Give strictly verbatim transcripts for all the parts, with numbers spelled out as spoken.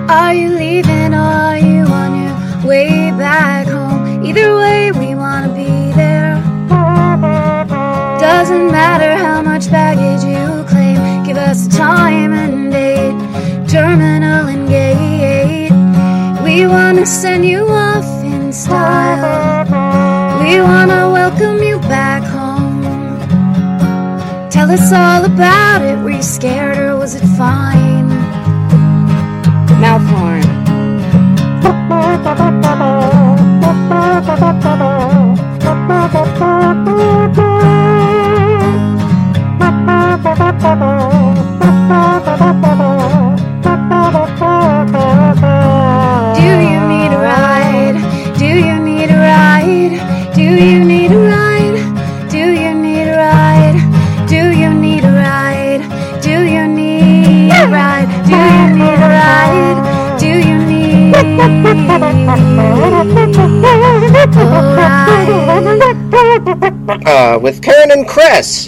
Are you leaving or are you on your way back home? Either way, we wanna be there. Doesn't matter how much baggage you claim. Give us a time and date, terminal and gate. We wanna send you off in style. We wanna welcome you back home. Tell us all about it. Were you scared or was it fine? Mouth horn. Do you need a ride? Do you need a ride? Do you need a ride? Do you need a ride? Do you need a ride? Do you need a ride? Do you need a ride? Do you need a ride? Uh, with Karen and Chris.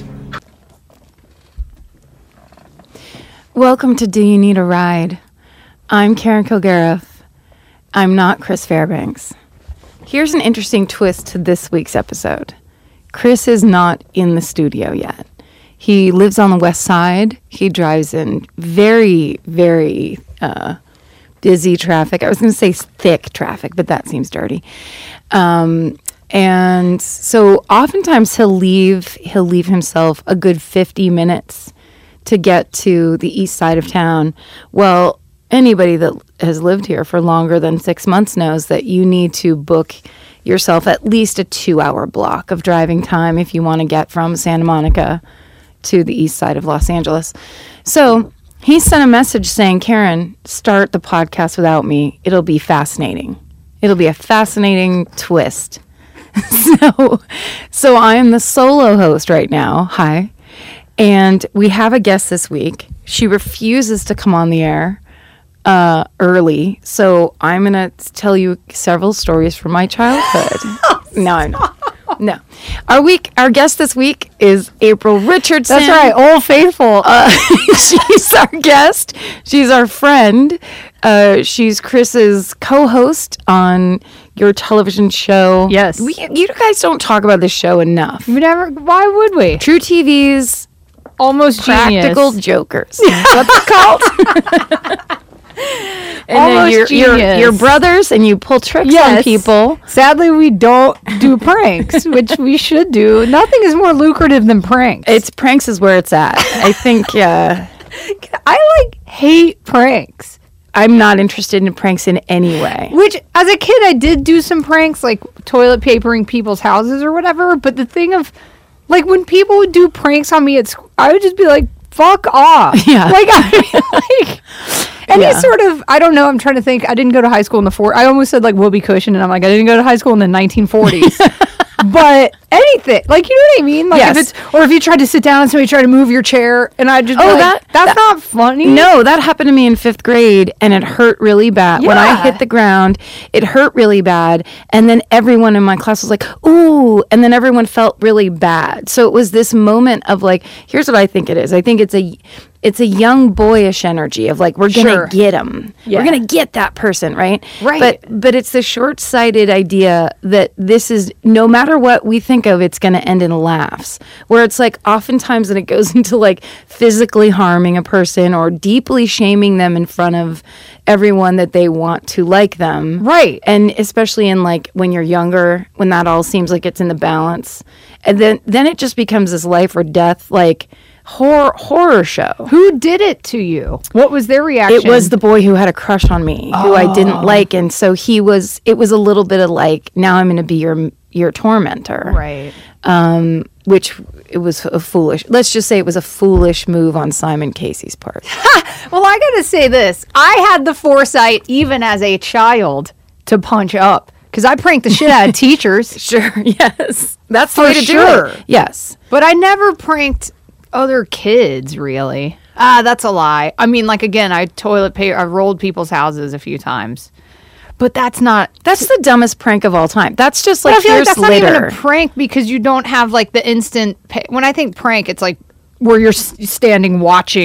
Welcome to Do You Need a Ride? I'm Karen Kilgariff. I'm not Chris Fairbanks. Here's an interesting twist to this week's episode. Chris is not in the studio yet. He lives on the west side. He drives in very, very uh, busy traffic. I was going to say thick traffic, but that seems dirty. Um, and so oftentimes he'll leave, he'll leave himself a good fifty minutes to get to the east side of town. Well, anybody that has lived here for longer than six months knows that you need to book yourself at least a two-hour block of driving time if you want to get from Santa Monica to the east side of Los Angeles. So he sent a message saying, Karen, start the podcast without me. It'll be fascinating. It'll be a fascinating twist. so, so I am the solo host right now. Hi. And we have a guest this week. She refuses to come on the air uh, early. So I'm going to tell you several stories from my childhood. no, I'm not. No. Our week, our guest this week is April Richardson. That's right, Old Faithful. Uh, she's our guest. She's our friend. Uh, she's Chris's co-host on your television show. Yes. We, you guys don't talk about this show enough. We never. Why would we? True T V's Almost Practical genius. Jokers. What's it called? And Almost then you're, you're, genius. you're brothers and you pull tricks Yes. on people. Sadly, we don't do pranks, which we should do. Nothing is more lucrative than pranks. It's pranks is where it's at. I think uh, I like hate pranks. I'm not interested in pranks in any way. Which, as a kid, I did do some pranks, like toilet papering people's houses or whatever. But the thing of, like, when people would do pranks on me at school, I would just be like, fuck off. Yeah. Like, I like, any Yeah. sort of, I don't know, I'm trying to think. I didn't go to high school in the four. I almost said, like, whoopee cushion, and I'm like, I didn't go to high school in the nineteen forties. But anything, like, you know what I mean? Like, Yes. if it's, or if you tried to sit down and somebody tried to move your chair, and I just, Oh, be like, that- that's that- not funny. No, that happened to me in fifth grade, and it hurt really bad. When I Yeah. hit the ground, it hurt really bad, and then everyone in my class was like, ooh, and then everyone felt really bad. So it was this moment of like, here's what I think it is. I think it's a it's a young boyish energy of like, we're going to Sure. get them. Yeah. We're going to get that person, right? Right. But but it's the short-sighted idea that this is, no matter what we think of, it's going to end in laughs. Where it's like, oftentimes when it goes into like physically harming a person or deeply shaming them in front of everyone that they want to like them. Right. And especially in like when you're younger, when that all seems like it's in the balance. And then, then it just becomes this life or death, like, horror horror show. Who did it to you? What was their reaction? It was the boy who had a crush on me, who I didn't like, and so he was. It was a little bit of like, now I'm going to be your your tormentor, Right. Um, which it was a foolish. Let's just say it was a foolish move on Simon Casey's part. Well, I got to say this. I had the foresight, even as a child, to punch up. Because I pranked the shit out of teachers. Sure, yes, that's the For way to sure. do it. Yes, But I never pranked other kids, really. Ah, that's a lie. I mean, like, again, I toilet paper, I rolled people's houses a few times. But that's not... that's the dumbest prank of all time. That's just But like, I feel like here's that's not litter. even a prank because you don't have, like, the instant... Pay- when I think prank, it's like where you're s- standing watching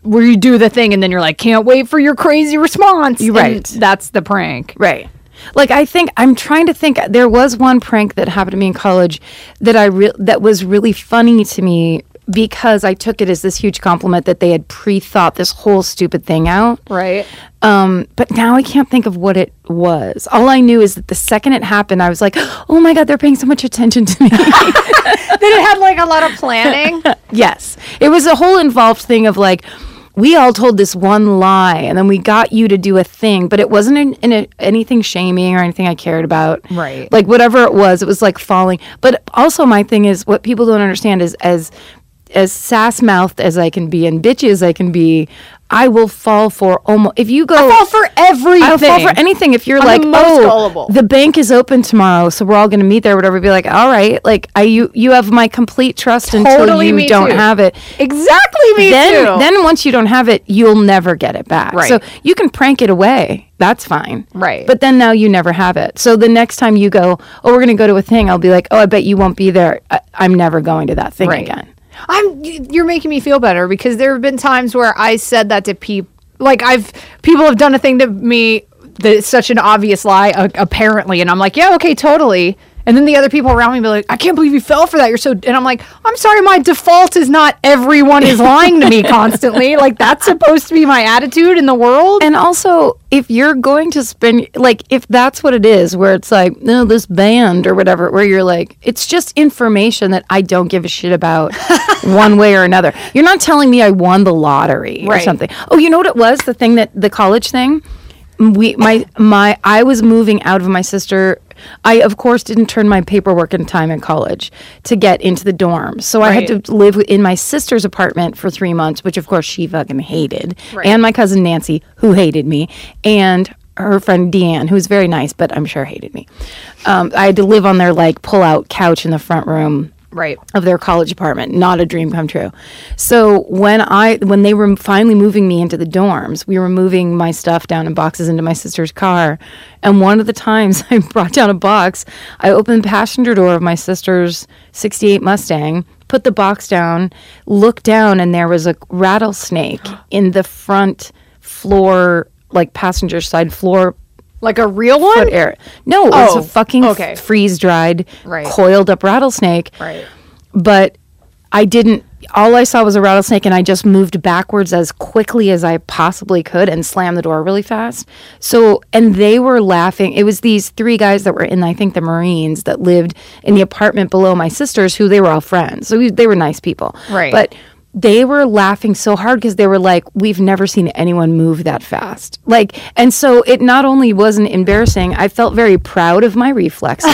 where you do the thing and then you're like, can't wait for your crazy response. You're and right. That's the prank. Right. Like, I think I'm trying to think. There was one prank that happened to me in college that I re- that was really funny to me because I took it as this huge compliment that they had pre-thought this whole stupid thing out. Right. Um, but now I can't think of what it was. All I knew is that the second it happened, I was like, oh my God, they're paying so much attention to me. Then it had like a lot of planning. Yes. It was a whole involved thing of like, we all told this one lie and then we got you to do a thing, but it wasn't in, in a, anything shaming or anything I cared about. Right. Like whatever it was, it was like falling. But also my thing is what people don't understand is as as sass-mouthed as I can be and bitchy as I can be, I will fall for almost, if you go. I fall for everything. I'll fall for anything. If you're I'm like, the most oh, gullible. the bank is open tomorrow, so we're all going to meet there, whatever. Be like, all right, like I, you, you have my complete trust until Totally you me don't too. have it. Exactly me then, too. Then once you don't have it, you'll never get it back. Right. So you can prank it away. That's fine. Right. But then now you never have it. So the next time you go, oh, we're going to go to a thing, I'll be like, oh, I bet you won't be there. I, I'm never going to that thing Right. again. I'm. You're making me feel better because there have been times where I said that to people. Like I've people have done a thing to me that is such an obvious lie, uh, apparently, and I'm like, yeah, okay, totally. And then the other people around me be like, I can't believe you fell for that. You're so. And I'm like, I'm sorry, my default is not everyone is lying to me constantly. Like that's supposed to be my attitude in the world. And also, if you're going to spend, like, if that's what it is, where it's like, no, this band or whatever, where you're like, it's just information that I don't give a shit about one way or another. You're not telling me I won the lottery or Right. something. Oh, you know what it was? The thing that, the college thing? We, my, my, I was moving out of my sister. I, of course, didn't turn my paperwork in time in college to get into the dorms. So I had Right. to live in my sister's apartment for three months, which, of course, she fucking hated. Right. And my cousin Nancy, who hated me. And her friend Deanne, who's very nice, but I'm sure hated me. Um, I had to live on their, like, pull-out couch in the front room Right. of their college apartment. Not a dream come true. So when I when they were finally moving me into the dorms, we were moving my stuff down in boxes into my sister's car. And one of the times I brought down a box, I opened the passenger door of my sister's sixty-eight Mustang, put the box down, looked down, and there was a rattlesnake in the front floor, like passenger side floor Like a real one. foot air. No, it was Oh, a fucking okay. freeze dried, Right. coiled up rattlesnake. Right. But I didn't, all I saw was a rattlesnake and I just moved backwards as quickly as I possibly could and slammed the door really fast. So, and they were laughing. It was these three guys that were in, I think, the Marines that lived in the apartment below my sister's, who they were all friends. So we, they were nice people. Right. But they were laughing so hard because they were like, we've never seen anyone move that fast. Like, and so it not only wasn't embarrassing, I felt very proud of my reflexes,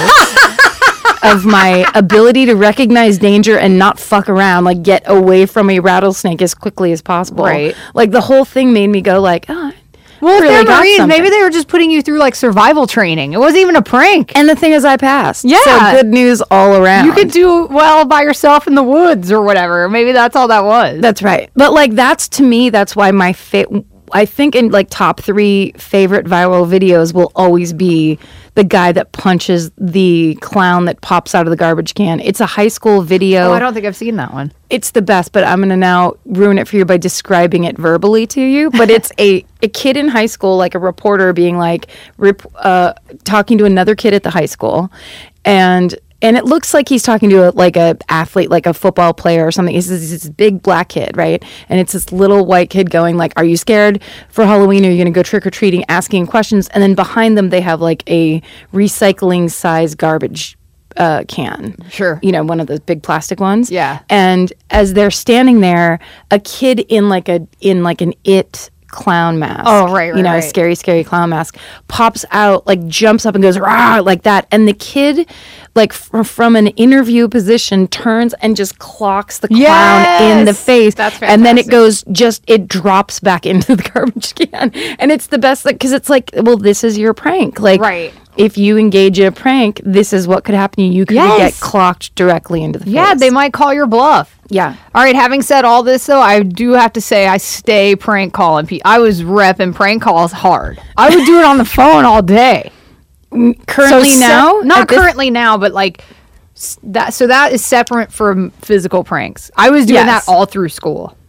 of my ability to recognize danger and not fuck around, like get away from a rattlesnake as quickly as possible. Right. Like the whole thing made me go like, oh, Well, if really they're got Marines, something. maybe they were just putting you through like survival training. It wasn't even a prank. And the thing is, I passed. Yeah. So good news all around. You could do well by yourself in the woods or whatever. Maybe that's all that was. That's right. But like that's to me, that's why my fa- I think in like top three favorite viral videos will always be the guy that punches the clown that pops out of the garbage can. It's a high school video. Oh, I don't think I've seen that one. It's the best, but I'm going to now ruin it for you by describing it verbally to you. But it's a, a kid in high school, like a reporter being like, rip, uh, talking to another kid at the high school. And and it looks like he's talking to a, like a athlete, like a football player or something. He's this, this big black kid, right? And it's this little white kid going like, are you scared for Halloween? Are you going to go trick-or-treating? Asking questions. And then behind them, they have like a recycling size garbage uh, can. Sure. You know, one of those big plastic ones. Yeah. And as they're standing there, a kid in like a in like an It clown mask. Oh, right, right, You know, right. a scary, scary clown mask pops out, like jumps up and goes rah like that. And the kid, like f- from an interview position, turns and just clocks the clown in the Yes! face. That's And then it fantastic. goes just it drops back into the garbage can. And it's the best because it's like, well, this is your prank. Like, Right. if you engage in a prank, this is what could happen to you. You could Yes. get clocked directly into the face. Yeah, they might call your bluff. Yeah. All right, having said all this, though, I do have to say I stay prank calling people. I was repping prank calls hard. I would do it on the phone all day. Currently se- now? Not At this- currently now, but like s- that. So that is separate from physical pranks. I was doing Yes. that all through school.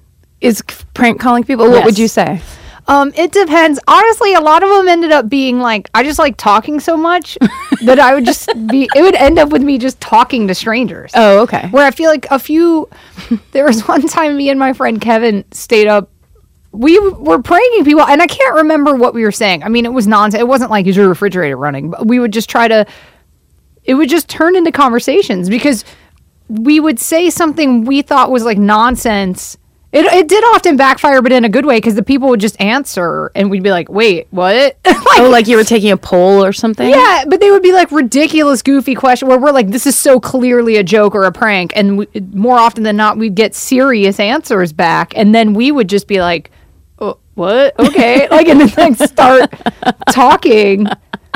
is c- prank calling people? What Yes. would you say? Um, it depends. Honestly, a lot of them ended up being like, I just like talking so much that I would just be, it would end up with me just talking to strangers. Oh, okay. Where I feel like a few, there was one time me and my friend Kevin stayed up, we were pranking people, and I can't remember what we were saying. I mean, it was nonsense. It wasn't like, is your refrigerator running? But we would just try to, it would just turn into conversations because we would say something we thought was like nonsense. It, it did often backfire, but in a good way, because the people would just answer, and we'd be like, wait, what? like, Oh, like you were taking a poll or something? yeah, but they would be like ridiculous, goofy questions where we're like, this is so clearly a joke or a prank. And we, more often than not, we'd get serious answers back. And then we would just be like, oh, what? Okay. like, and then like start talking.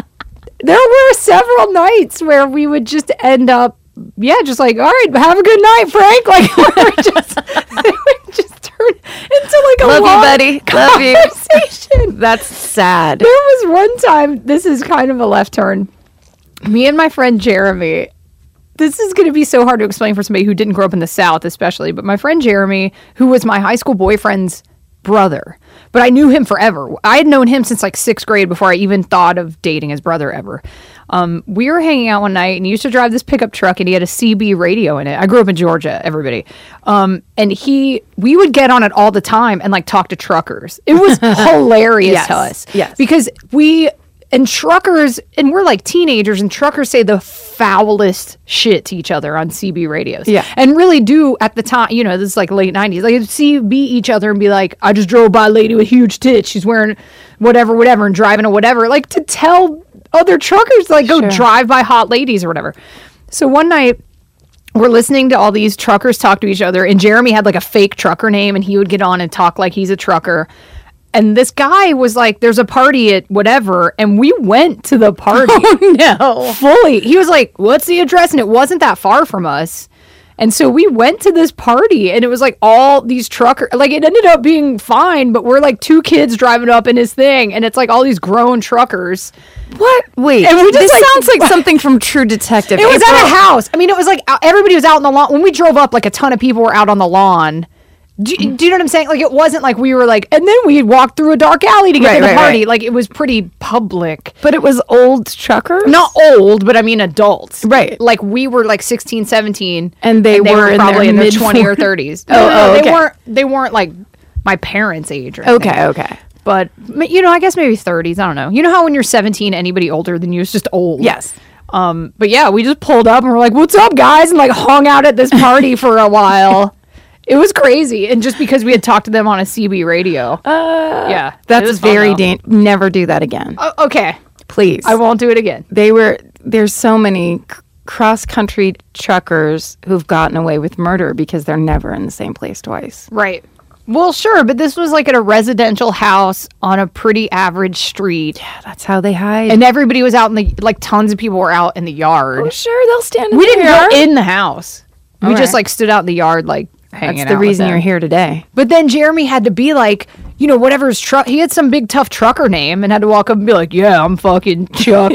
There were several nights where we would just end up, yeah, just like, all right, have a good night, Frank. Like, we were just, they would just turn into like a Love you, long buddy. Love you. conversation. That's sad. There was one time, this is kind of a left turn. Me and my friend Jeremy, this is going to be so hard to explain for somebody who didn't grow up in the South, especially, but my friend Jeremy, who was my high school boyfriend's brother, but I knew him forever. I had known him since like sixth grade before I even thought of dating his brother ever. Um, we were hanging out one night, and he used to drive this pickup truck, and he had a C B radio in it. I grew up in Georgia, everybody. Um, and he, we would get on it all the time and like talk to truckers. It was hilarious Yes, to us. yes. Because we, and truckers, and we're like teenagers, and truckers say the foulest shit to each other on C B radios. Yeah. And really do at the time, you know, this is like late nineties, like see be each other and be like, I just drove by a lady with huge tits. She's wearing whatever, whatever, and driving a whatever. Like to tell other truckers, like go Sure. drive by hot ladies or whatever. So one night, we're listening to all these truckers talk to each other, and Jeremy had like a fake trucker name, and he would get on and talk like he's a trucker. And this guy was like, there's a party at whatever, and we went to the party. Oh, no. Fully. He was like, what's the address? And it wasn't that far from us. And so we went to this party, and it was like all these trucker, like it ended up being fine, but we're like two kids driving up in his thing, and it's like all these grown truckers. What? Wait. And we just, this like- sounds like something from True Detective. It was April- at a house. I mean, it was like out- everybody was out on the lawn. When we drove up, like a ton of people were out on the lawn. Do, do you know what I'm saying? Like it wasn't like we were like, and then we walked through a dark alley to get Right, to the right, party. right. Like it was pretty public. But it was old truckers? Not old, but I mean adults. Right. Like we were like sixteen, seventeen. And they were in probably their in their mid- twenty or thirties. Oh, No, no, no, oh, they okay. weren't they weren't like my parents' age or anything. Okay, okay. But you know, I guess maybe thirties. I don't know. You know how when you're seventeen, anybody older than you is just old. Yes. Um, but yeah, we just pulled up and we're like, "What's up, guys?" and like hung out at this party for a while. It was crazy, and just because we had talked to them on a C B radio. Uh, yeah, it That's was fun, very though. dangerous. Never do that again. Oh, okay, Please. I won't do it again. They were, there's so many c- cross-country truckers who've gotten away with murder because they're never in the same place twice. Right. Well, sure, but this was like at a residential house on a pretty average street, Yeah, that's how they hide. and everybody was out in the like tons of people were out in the yard. oh, sure, they'll stand in We the didn't yard. go in the house. We All just right. like stood out in the yard, like hanging That's the out with reason them. you're here today. But then Jeremy had to be like, you know, whatever his truck. He had some big tough trucker name and had to walk up and be like, "Yeah, I'm fucking Chuck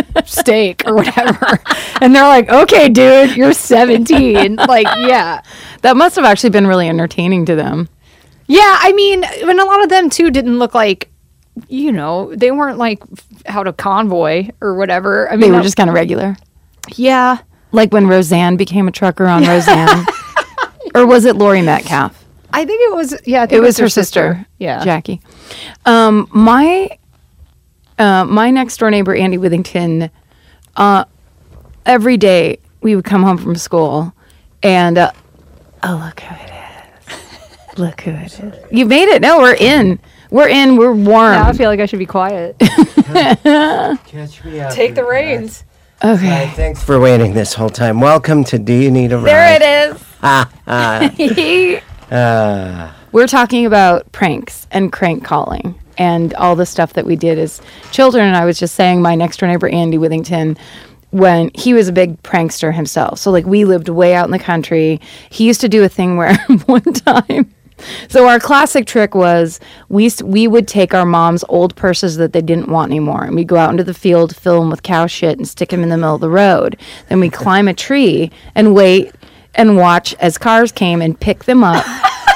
Steak or whatever." And they're like, "Okay, dude, you're seventeen." Like, yeah, That must have actually been really entertaining to them. yeah. I mean, and a lot of them too didn't look like, you know, they weren't like out of convoy or whatever. I mean, They were that- just kind of regular. yeah. Like when Roseanne became a trucker on Roseanne. Or was it Lori Metcalf? I think it was. Yeah, I think It was her sister, Yeah, Jackie. Um, my uh, my next door neighbor, Andy Withington, uh, every day we would come home from school, and uh, oh, look who it is! Look who it is! You made it. No, we're in. We're in. We're warm. Now I feel like I should be quiet. Catch me up. Take the reins. Okay. Hi, thanks for waiting this whole time. Welcome to Do You Need a Ride? There it is. Ah, ah, ah. We're talking about pranks and crank calling and all the stuff that we did as children. And I was just saying, my next door neighbor, Andy Withington, when he was a big prankster himself. So, like, we lived way out in the country. He used to do a thing where one time, so our classic trick was we s- we would take our mom's old purses that they didn't want anymore, and we'd go out into the field, fill them with cow shit, and stick them in the middle of the road. Then we'd climb a tree and wait and watch as cars came and pick them up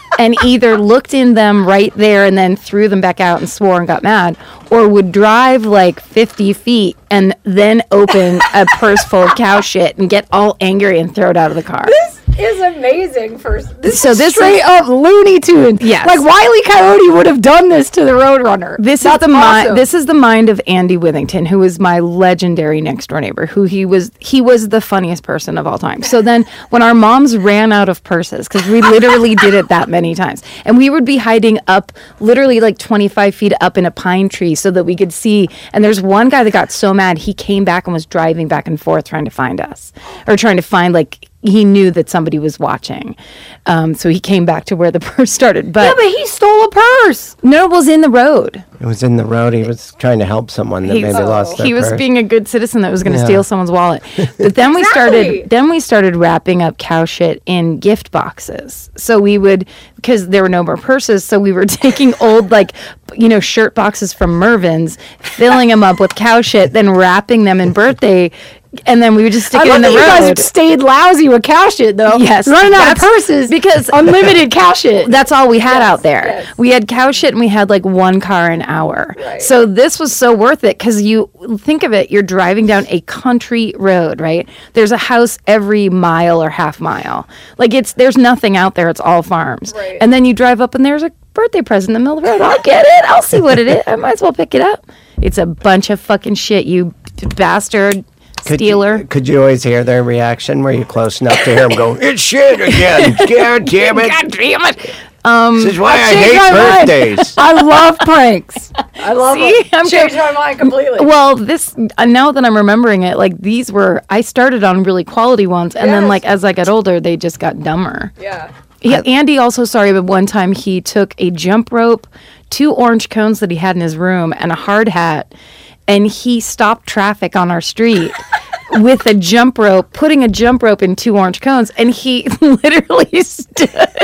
and either looked in them right there and then threw them back out and swore and got mad, or would drive like fifty feet and then open a purse full of cow shit and get all angry and throw it out of the car. This is amazing. For this So is this straight is- up Looney Tunes. Yes. Like Wile E. Coyote would have done this to the Roadrunner. This That's is the awesome. mind. This is the mind of Andy Withington, who was my legendary next door neighbor. Who he was. He was the funniest person of all time. So then, when our moms ran out of purses, because we literally did it that many times, and we would be hiding up, literally like twenty-five feet up in a pine tree, so that we could see. And there's one guy that got so mad he came back and was driving back and forth trying to find us, or trying to find like. He knew that somebody was watching, um, so he came back to where the purse started. But Yeah, but he stole a purse. no, it was in the road. It was in the road. He was trying to help someone that He- maybe lost their he was purse. being a good citizen that was going to Yeah. steal someone's wallet. But then we Exactly. started then we started wrapping up cow shit in gift boxes. So we would, because there were no more purses, so we were taking old like you know shirt boxes from Mervyn's, filling them up with cow shit, then wrapping them in birthday, and then we would just stick I it love in the that you guys road. have stayed lousy with cow shit, though. Yes, running out of that's- purses because- unlimited cow shit. That's all we had Yes, out there. yes. We had cow shit and we had like one car an hour. So this was so worth it because you think of it, you're driving down a country road, right? There's a house every mile or half mile. Like it's there's nothing out there. It's all farms. Right. And then you drive up and there's a birthday present in the middle of the road. I'll get it. I'll see what it is. I might as well pick it up. It's a bunch of fucking shit, you bastard. Could Stealer. You, could you always hear their reaction? Were you close enough to hear them go, it's shit again. God damn it. God damn it. This is why I changed my hate mind. birthdays. I love pranks. I love See? I'm Changed go- my mind completely. Well, this uh, now that I'm remembering it, like these were I started on really quality ones, and then Yes. like as I got older, they just got dumber. yeah. He, Andy also, sorry, but one time he took a jump rope, two orange cones that he had in his room, and a hard hat, and he stopped traffic on our street. With a jump rope, putting a jump rope in two orange cones, and he literally stood.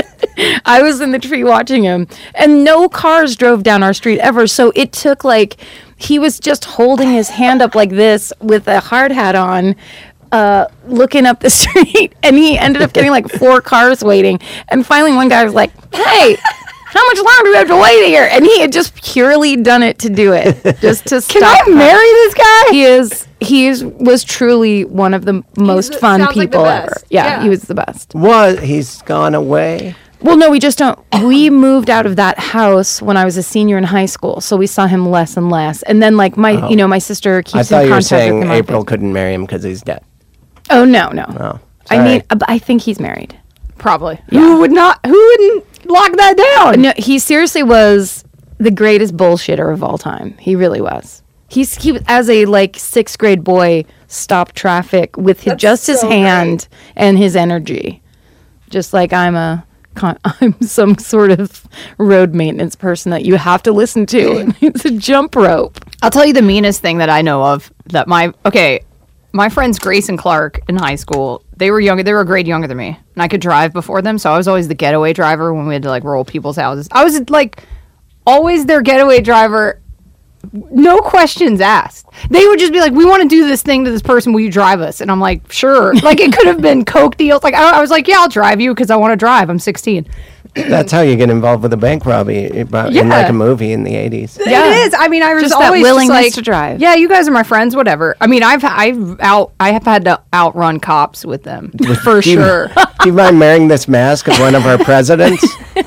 I was in the tree watching him, and no cars drove down our street ever. So it took like he was just holding his hand up like this with a hard hat on, uh, looking up the street, and he ended up getting like four cars waiting. And finally, one guy was like, "Hey, how much longer do we have to wait here?" And he had just purely done it to do it, just to Can stop. I marry this guy? He is. He is was truly one of the most the- fun sounds like the people ever. best. Yeah, Yeah. he was the best. Was he's gone away? Well, no, we just don't. We moved out of that house when I was a senior in high school, so we saw him less and less. And then, like my, you know, my sister keeps I in thought you were contact with saying him on April Facebook. couldn't marry him because he's dead. Oh no, no. Oh, I sorry. mean, uh, I think he's married. Probably. Who would not? Who wouldn't lock that down? No, he seriously was the greatest bullshitter of all time. He really was. He's he was- as a like sixth grade boy stopped traffic with his, just his so hand and his energy, just like I'm a con- I'm some sort of road maintenance person that you have to listen to. It's a jump rope. I'll tell you the meanest thing that I know of. That my okay, my friends Grace and Clark in high school. They were younger. They were a grade younger than me, and I could drive before them. So I was always the getaway driver when we had to like roll people's houses. I was like always their getaway driver. No questions asked. They would just be like, "We want to do this thing to this person. Will you drive us?" And I'm like, "Sure." Like it could have been coke deals. Like I, I was like, "Yeah, I'll drive you because I want to drive. I'm sixteen." That's how you get involved with a bank robbery about- in Yeah. like a movie in the eighties. Yeah. It is. I mean, I was Just that always willingness just like, to drive. Yeah, you guys are my friends. Whatever. I mean, I've I've out I have had to outrun cops with them for Do you- sure. Do you mind wearing this mask of one of our presidents?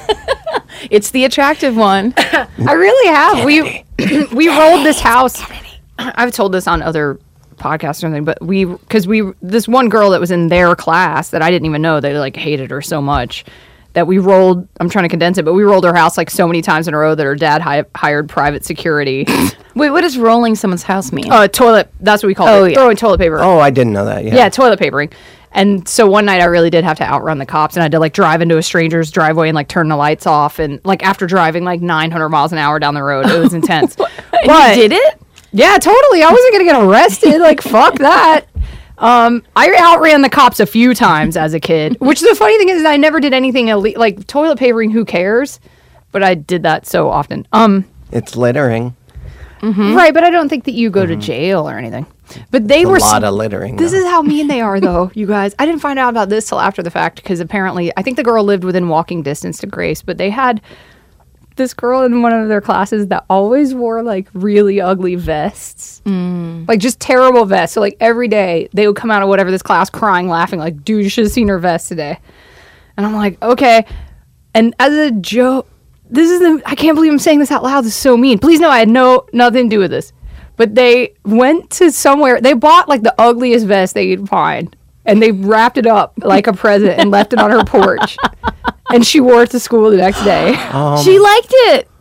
It's the attractive one. I really have. We we rolled this house. I've told this on other podcasts or something, but we because we this one girl that was in their class that I didn't even know, they like hated her so much that we rolled. I'm trying to condense it, but we rolled her house like so many times in a row that her dad hi- hired private security. Wait, what does rolling someone's house mean? uh, toilet. That's what we call Oh, it. yeah. Throwing toilet paper. Oh, I didn't know that. Yeah. Yeah, toilet papering. And so one night I really did have to outrun the cops, and I had to like drive into a stranger's driveway and like turn the lights off, and like after driving like nine hundred miles an hour down the road, it was intense. And But- you did it? Yeah, totally. I wasn't gonna get arrested. Like fuck that. Um, I outran the cops a few times as a kid. Which the funny thing is, I never did anything illegal. Like toilet papering, who cares? But I did that so often. Um, It's littering. right. But I don't think that you go to jail or anything. But they a were lot s- of littering. This though. is how mean they are, though, you guys. I didn't find out about this till after the fact because apparently, I think the girl lived within walking distance to Grace, but they had this girl in one of their classes that always wore like really ugly vests, mm. like just terrible vests. So like every day they would come out of whatever this class crying, laughing, like, dude, you should have seen her vest today. And I'm like, okay. And as a joke, this is the, I can't believe I'm saying this out loud. This is so mean. Please know I had no, nothing to do with this. But they went to somewhere, they bought like the ugliest vest they could find and they wrapped it up like a present and left it on her porch. And she wore it to school the next day. Um, She liked it.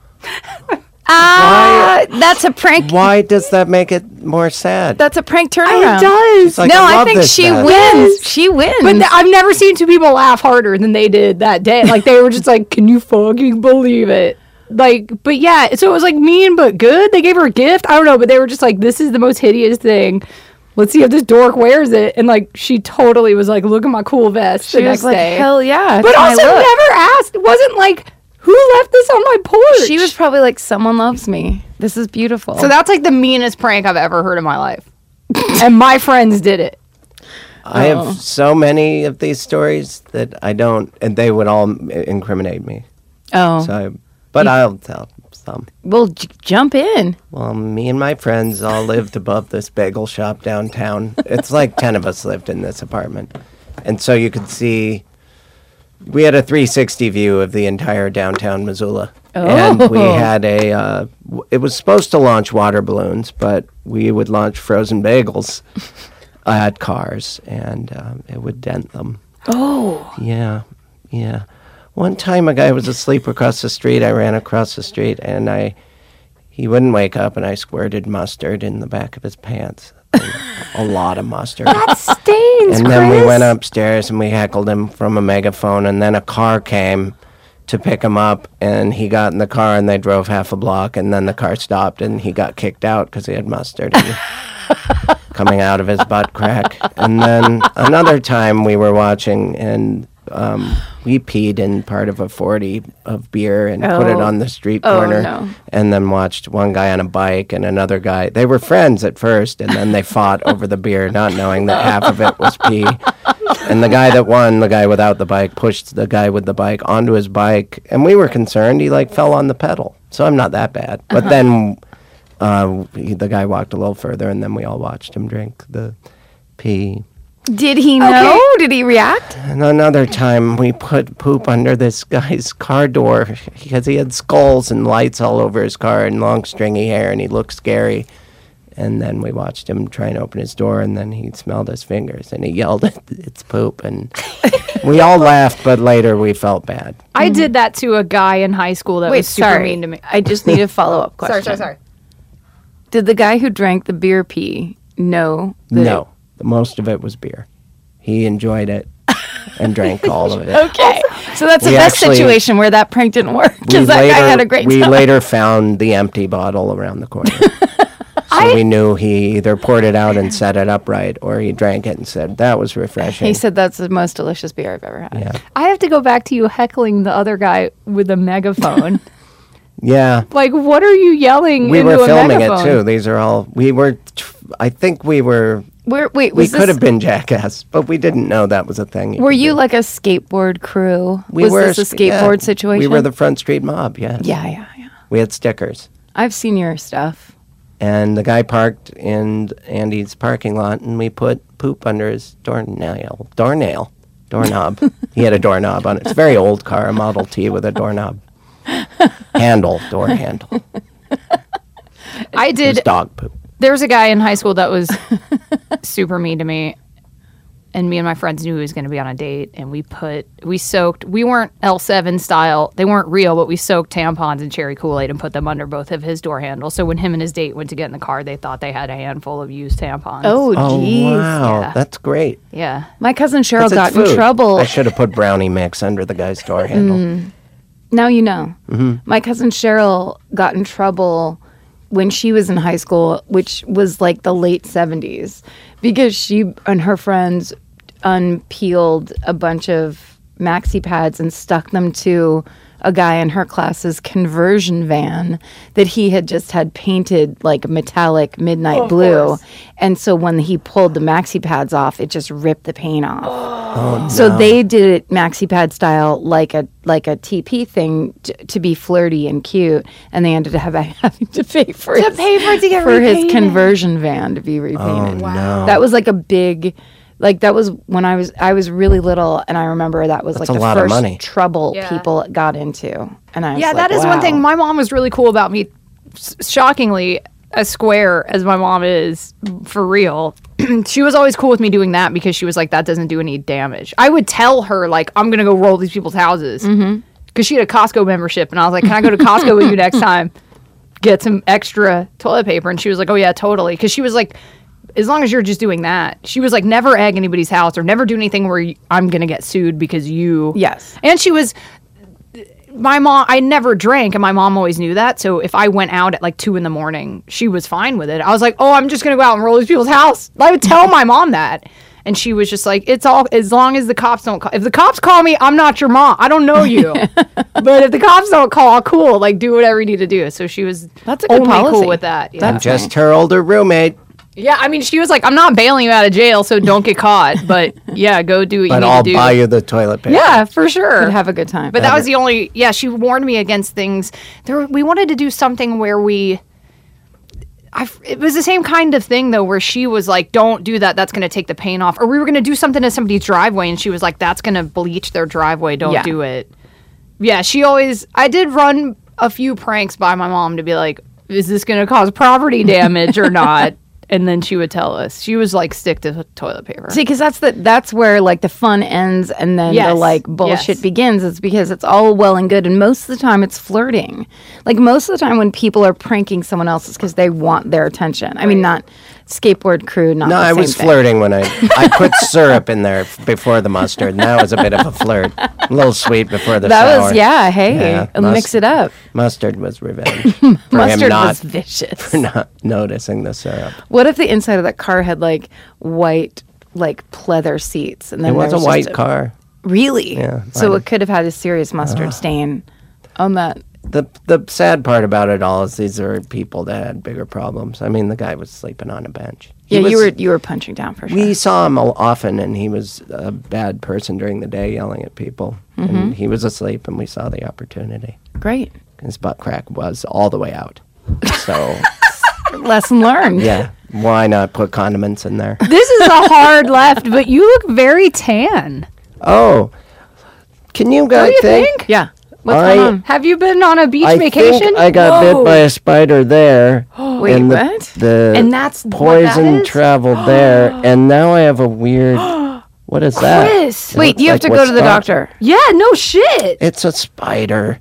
Ah, that's a prank. Why does that make it more sad? That's a prank turnaround. It does. It's like, no, I I, love think this she vest. wins. She wins. But th- I've never seen two people laugh harder than they did that day. Like they were just like, "Can you fucking believe it?" Like, but yeah, so it was like mean but good. They gave her a gift. I don't know, but they were just like, "This is the most hideous thing. Let's see if this dork wears it." And like, she totally was like, "Look at my cool vest." she the was next like, day. hell yeah. But it's my also look. never asked. It wasn't like, who left this on my porch? She was probably like, someone loves me. This is beautiful. So that's like the meanest prank I've ever heard in my life. And my friends did it. I Oh. have so many of these stories that I don't, and they would all incriminate me. oh, So, I, but I'll tell some. well, j- jump in. Well, me and my friends all lived above this bagel shop downtown. It's like ten of us lived in this apartment, and so you could see. We had a three sixty view of the entire downtown Missoula. And we Oh. had a, uh, w- it was supposed to launch water balloons, but we would launch frozen bagels at cars, and um, it would dent them. Oh, Yeah, yeah. One time a guy was asleep across the street. I ran across the street, and I, he wouldn't wake up, and I squirted mustard in the back of his pants. A lot of mustard. That stains, And then we Chris. went upstairs and we heckled him from a megaphone, and then a car came to pick him up, and he got in the car and they drove half a block, and then the car stopped and he got kicked out because he had mustard in- coming out of his butt crack. And then another time we were watching, and um, we peed in part of a forty of beer and put it Oh. on the street Oh, corner, no. and then watched one guy on a bike and another guy. They were friends at first, and then they fought over the beer, not knowing that half of it was pee. And the guy that won, the guy without the bike, pushed the guy with the bike onto his bike, and we were concerned. He like fell on the pedal, so I'm not that bad. But Uh-huh. then uh, he, the guy walked a little further, and then we all watched him drink the pee. did he know? Did he react? And another time, we put poop under this guy's car door because he had skulls and lights all over his car and long stringy hair, and he looked scary. And then we watched him try and open his door, and then he smelled his fingers, and he yelled, "It's poop!" And we all laughed, but later we felt bad. I did that to a guy in high school that Wait, was super sorry. mean to me. I just need a follow up question. Sorry, sorry, sorry. Did the guy who drank the beer pee know? That No, the most of it was beer. He enjoyed it and drank all of it. Okay, so that's the We best actually- situation where that prank didn't work We because that guy had a great we time. later found the empty bottle around the corner. So we knew he either poured it out and set it upright, or he drank it and said, "That was refreshing." He said that's the most delicious beer I've ever had. yeah. I have to go back to you heckling the other guy with a megaphone. Yeah. Like, what are you yelling We into were a filming megaphone? it too. These are all, we were, tr- I think we were, Where, wait, we was could this, have been Jackass, but we didn't know that was a thing. were could you do. like a skateboard crew? We was were this a sk- yeah, skateboard situation? We were the Front Street Mob, yes. Yeah, yeah, yeah. We had stickers. I've seen your stuff. And the guy parked in Andy's parking lot, and we put poop under his doornail. Doornail. Doorknob. He had a doorknob on it. It's a very old car, a Model T with a doorknob. Handle, door handle. I It was did. dog poop. There was a guy in high school that was super mean to me, and me and my friends knew he was going to be on a date, and we put we soaked. We weren't L seven style; they weren't real, but we soaked tampons in cherry Kool-Aid and put them under both of his door handles. So when him and his date went to get in the car, they thought they had a handful of used tampons. Oh, Oh, jeez. wow. yeah. That's great. yeah. My cousin Cheryl 'Cause got it's in food. trouble. I should have put brownie mix under the guy's door handle. Now you know. My cousin Cheryl got in trouble when she was in high school, which was like the late seventies, because she and her friends unpeeled a bunch of maxi pads and stuck them to a guy in her class's conversion van that he had just had painted like metallic midnight Of blue. course. And so when he pulled the maxi pads off, it just ripped the paint off. Oh, So no. they did it maxi pad style, like a like a T P thing, t- to be flirty and cute, and they ended up having, having to pay for To his, pay for it to get for his repainted. conversion van to be repainted. Oh, no. That was like a big, like that was when I was I was really little, and I remember that was That's like a the lot of first money. trouble Yeah. people got into, and I was Yeah, like, that is one wow. thing. My mom was really cool about me. S- Shockingly, as square as my mom is, for real, she was always cool with me doing that because she was like, that doesn't do any damage. I would tell her, like, I'm going to go roll these people's houses. Because mm-hmm. she had a Costco membership. And I was like, can I go to Costco with you next time? Get some extra toilet paper. And she was like, oh, yeah, totally. Because she was like, as long as you're just doing that. She was like, never egg anybody's house or never do anything where y- I'm going to get sued because you. Yes. And she was. My mom, I never drank, and my mom always knew that. So if I went out at like two in the morning, she was fine with it. I was like, "Oh, I'm just gonna go out and roll these people's house." I would tell my mom that, and she was just like, "It's all as long as the cops don't call. If the cops call me, I'm not your mom. I don't know you, but if the cops don't call, cool. Like do whatever you need to do." So she was That's a good only policy. cool with that. Yeah. That's Just her older roommate. yeah, I mean, she was like, "I'm not bailing you out of jail, so don't get caught." But yeah, go do what But you need I'll to do. buy you the toilet paper. Yeah, for sure. Could have a good time. But that was the only. Yeah, she warned me against things. There, we wanted to do something where we. I, f- it was the same kind of thing though, where she was like, "Don't do that. That's going to take the paint off." Or we were going to do something to somebody's driveway, and she was like, "That's going to bleach their driveway. Don't Yeah. do it." Yeah, she always. I did run a few pranks by my mom to be like, "Is this going to cause property damage or not?" And then she would tell us. She was like, "Stick to toilet paper." See, because that's the that's where like the fun ends and then the Yes, like bullshit yes. begins. It's because it's all well and good, and most of the time it's flirting. Like most of the time when people are pranking someone else, it's because they want their attention. I mean, not skateboard crew. Not No, the I same was thing. flirting when I I put syrup in there f- before the mustard, and that was a bit of a flirt. A little sweet before the That sour. was yeah. Hey, Yeah, and must- mix it up. Mustard was revenge for him Mustard not was vicious. for not noticing the syrup. What if the inside of that car had like white like pleather seats, and then It was there a just white car. Really? Yeah, So I- it could have had a serious mustard stain on that. The the sad part about it all is these are people that had bigger problems. I mean, the guy was sleeping on a bench. He Yeah, was- you were you were punching down for sure. We saw him o- often, and he was a bad person during the day, yelling at people. Mm-hmm. And he was asleep, and we saw the opportunity. Great. His butt crack was all the way out. So, Lesson learned. yeah, why not put condiments in there? This is a hard left, but you look very tan. Oh, can you guys What do you think? think? Yeah. What's I- going on? Have you been on a beach I vacation? think I got Whoa. bit by a spider there. Wait, and the, what? The And that's what that poison is? traveled there, and now I have a weird. What is that? Chris. It Wait, looks you have like to go what's to the that? doctor. Yeah, no shit. It's a spider.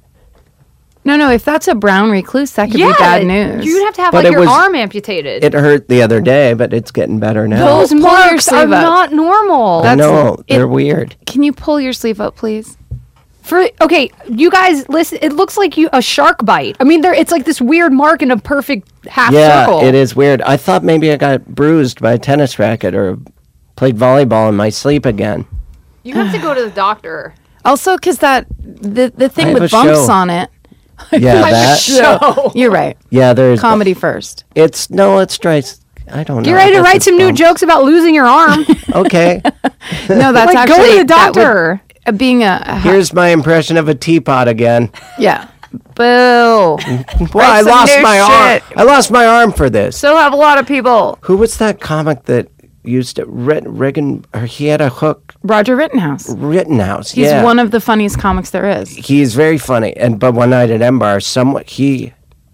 No, no. If that's a brown recluse, that could yeah, be bad news. You'd have to have But like it your was- arm amputated. It hurt the other day, but it's getting better now. Those Pull your marks are sleeve up. not normal. I know it- they're weird. Can you pull your sleeve up, please? For okay, you guys listen. It looks like you a shark bite. I mean, there it's like this weird mark in a perfect half Yeah, circle. it is weird. I thought maybe I got bruised by a tennis racket or played volleyball in my sleep again. You have to go to the doctor. Also, because that the the I thing have with a bumps show. on it. Yeah, that. So You're right. Yeah, there's Comedy first. It's no, it's try. I don't know. get ready I to guess write it's some new bumps. jokes about losing your arm. Okay, No, that's Like, go to actually the that would- doctor. uh, being a, a here's my impression of a teapot again. yeah. Boo. Well, I some lost new my arm. shit. I lost my arm for this. So have a lot of people. Who was that comic that used it? Red, Reagan, or he had a hook. Roger Rittenhouse. Rittenhouse. He's yeah. one of the funniest comics there is. He's very funny. And but one night at M Bar, someone he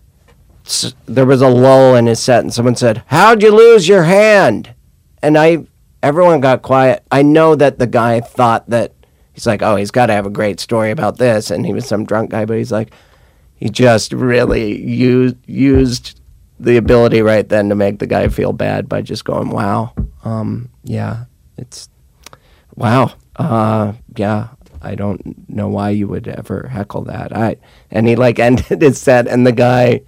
s- there was a lull in his set, and someone said, "How'd you lose your hand?" And I, everyone got quiet. I know that the guy thought that he's like, "Oh, he's got to have a great story about this," and he was some drunk guy, but he's like, he just really used used the ability right then to make the guy feel bad by just going, "Wow, um, yeah, it's wow, uh, yeah." I don't know why you would ever heckle that. I and he like ended his set, and the guy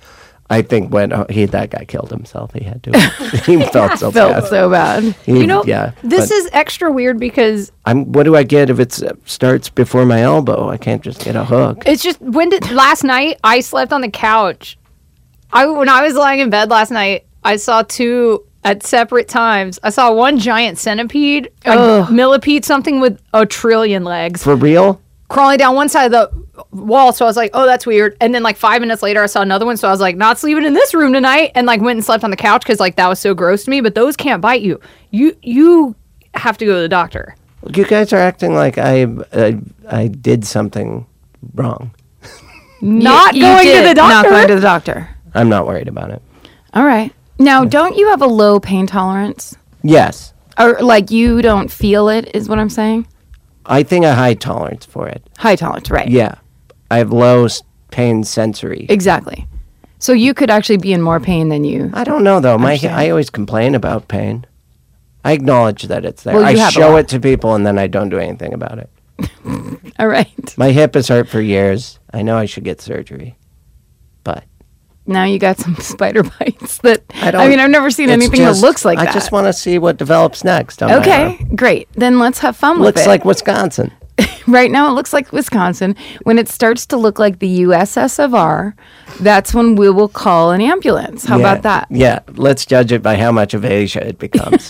I think when oh, he that guy killed himself, he had to. He felt so Felt bad. so bad. He- You know, yeah. this but is extra weird because I'm. What do I get if it starts before my elbow? I can't just get a hook. it's just when did last night I slept on the couch. I when I was lying in bed last night, I saw two at separate times. I saw one giant centipede, a millipede, something with a trillion legs, For real? crawling down one side of the wall. So I was like, oh, that's weird. And then like five minutes later, I saw another one. So I was like, not sleeping in this room tonight. And like went and slept on the couch because like that was so gross to me. But those can't bite you. You you have to go to the doctor. You guys are acting like I I, I did something wrong. Not You- you going to did the Not doctor? going to the doctor. I'm not worried about it. All right. Now, don't you have a low pain tolerance? Yes, Or like you don't feel it is what I'm saying? I think a high tolerance for it. High tolerance, right. Yeah, I have low s- pain sensory. Exactly. So you could actually be in more pain than you. I don't know though. My Understand. I always complain about pain. I acknowledge that it's there. Well, you I have a show lot. it to people and then I don't do anything about it. All right. My hip has hurt for years. I know I should get surgery, but Now you got some spider bites that I I, don't. mean, I've never seen it's anything just- that looks like I that. just want to see what develops next. on my Okay, arm. great. Then let's have fun with Looks it. like Wisconsin. Right now, it looks like Wisconsin. When it starts to look like the U S S of R, that's when we will call an ambulance. How Yeah, about that? Yeah, let's judge it by how much of Asia it becomes.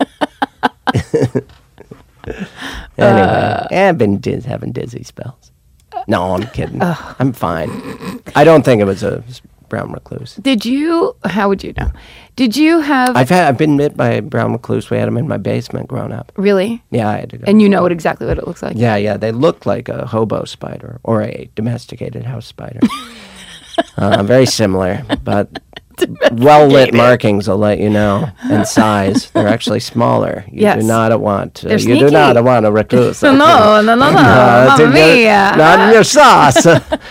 Anyway, Uh, I've been diz- having dizzy spells. No, I'm kidding. I'm fine. I don't think it was a s- brown recluse. Did you? How would you know? Did you have I've had I've been bit by a brown recluse. We had them in my basement growing up. really? Yeah, I had to go. And you know what exactly what it looks like? yeah, yeah, they look like a hobo spider or a domesticated house spider. uh, very similar, but well lit markings will let you know. And size, they're actually smaller. You Yes. do not want. Uh, They're you do sneaky. not want a recluse. No, no, no, no, no, Uh, Mamma to get- mia. Not in your sauce.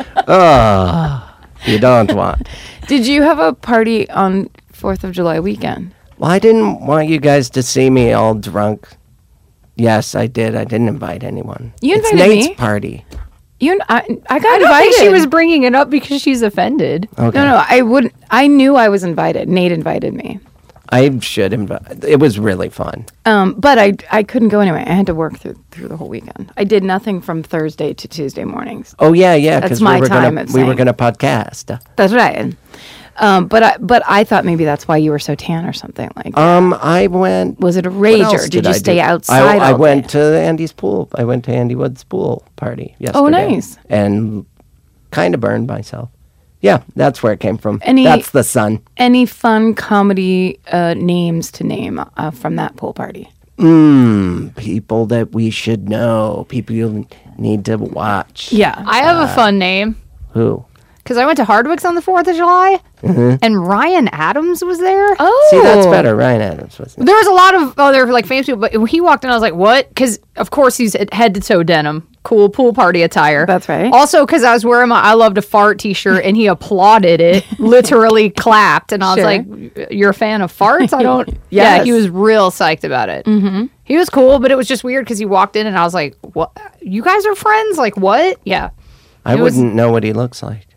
oh, you don't want. Did you have a party on Fourth of July weekend? Well, I didn't want you guys to see me all drunk. Yes, I did. I didn't invite anyone. You it's invited Nate's me. party. You, and I, I got I don't invited. think she was bringing it up because she's offended. Okay. No, no, I wouldn't. I knew I was invited. Nate invited me, I should invite. It was really fun. um, but I, I couldn't go anyway. I had to work through through the whole weekend. I did nothing from Thursday to Tuesday mornings. Oh yeah, yeah. That's Because my we were time gonna of we were saying. gonna podcast. That's right. Um, but I, but I thought maybe that's why you were so tan or something like. Um, I went. Was it a what else rager? Did you I stay do? outside I, I all went day? to Andy's pool. I went to Andy Wood's pool party yesterday. Oh, nice. And kind of burned myself. Yeah, that's where it came from. Any- that's the sun. Any fun comedy uh, names to name uh, from that pool party? Mmm, people that we should know. People you need to watch. Yeah. I have a fun name Who? because I went to Hardwick's on the fourth of July and Ryan Adams was there. Oh, See, that's better. Ryan Adams was. There was a lot of other like famous people, but when he walked in, I was like, "What?" Because of course he's head to toe denim, cool pool party attire. That's right. Also, because I was wearing my "I Love to Fart" T-shirt, and he applauded it, literally clapped, and I was Sure. like, "You're a fan of farts?" I don't. Yeah, Yes. he was real psyched about it. Mm-hmm. He was cool, but it was just weird because he walked in, and I was like, "What? You guys are friends? Like what?" Yeah. I It was- wouldn't know what he looks like.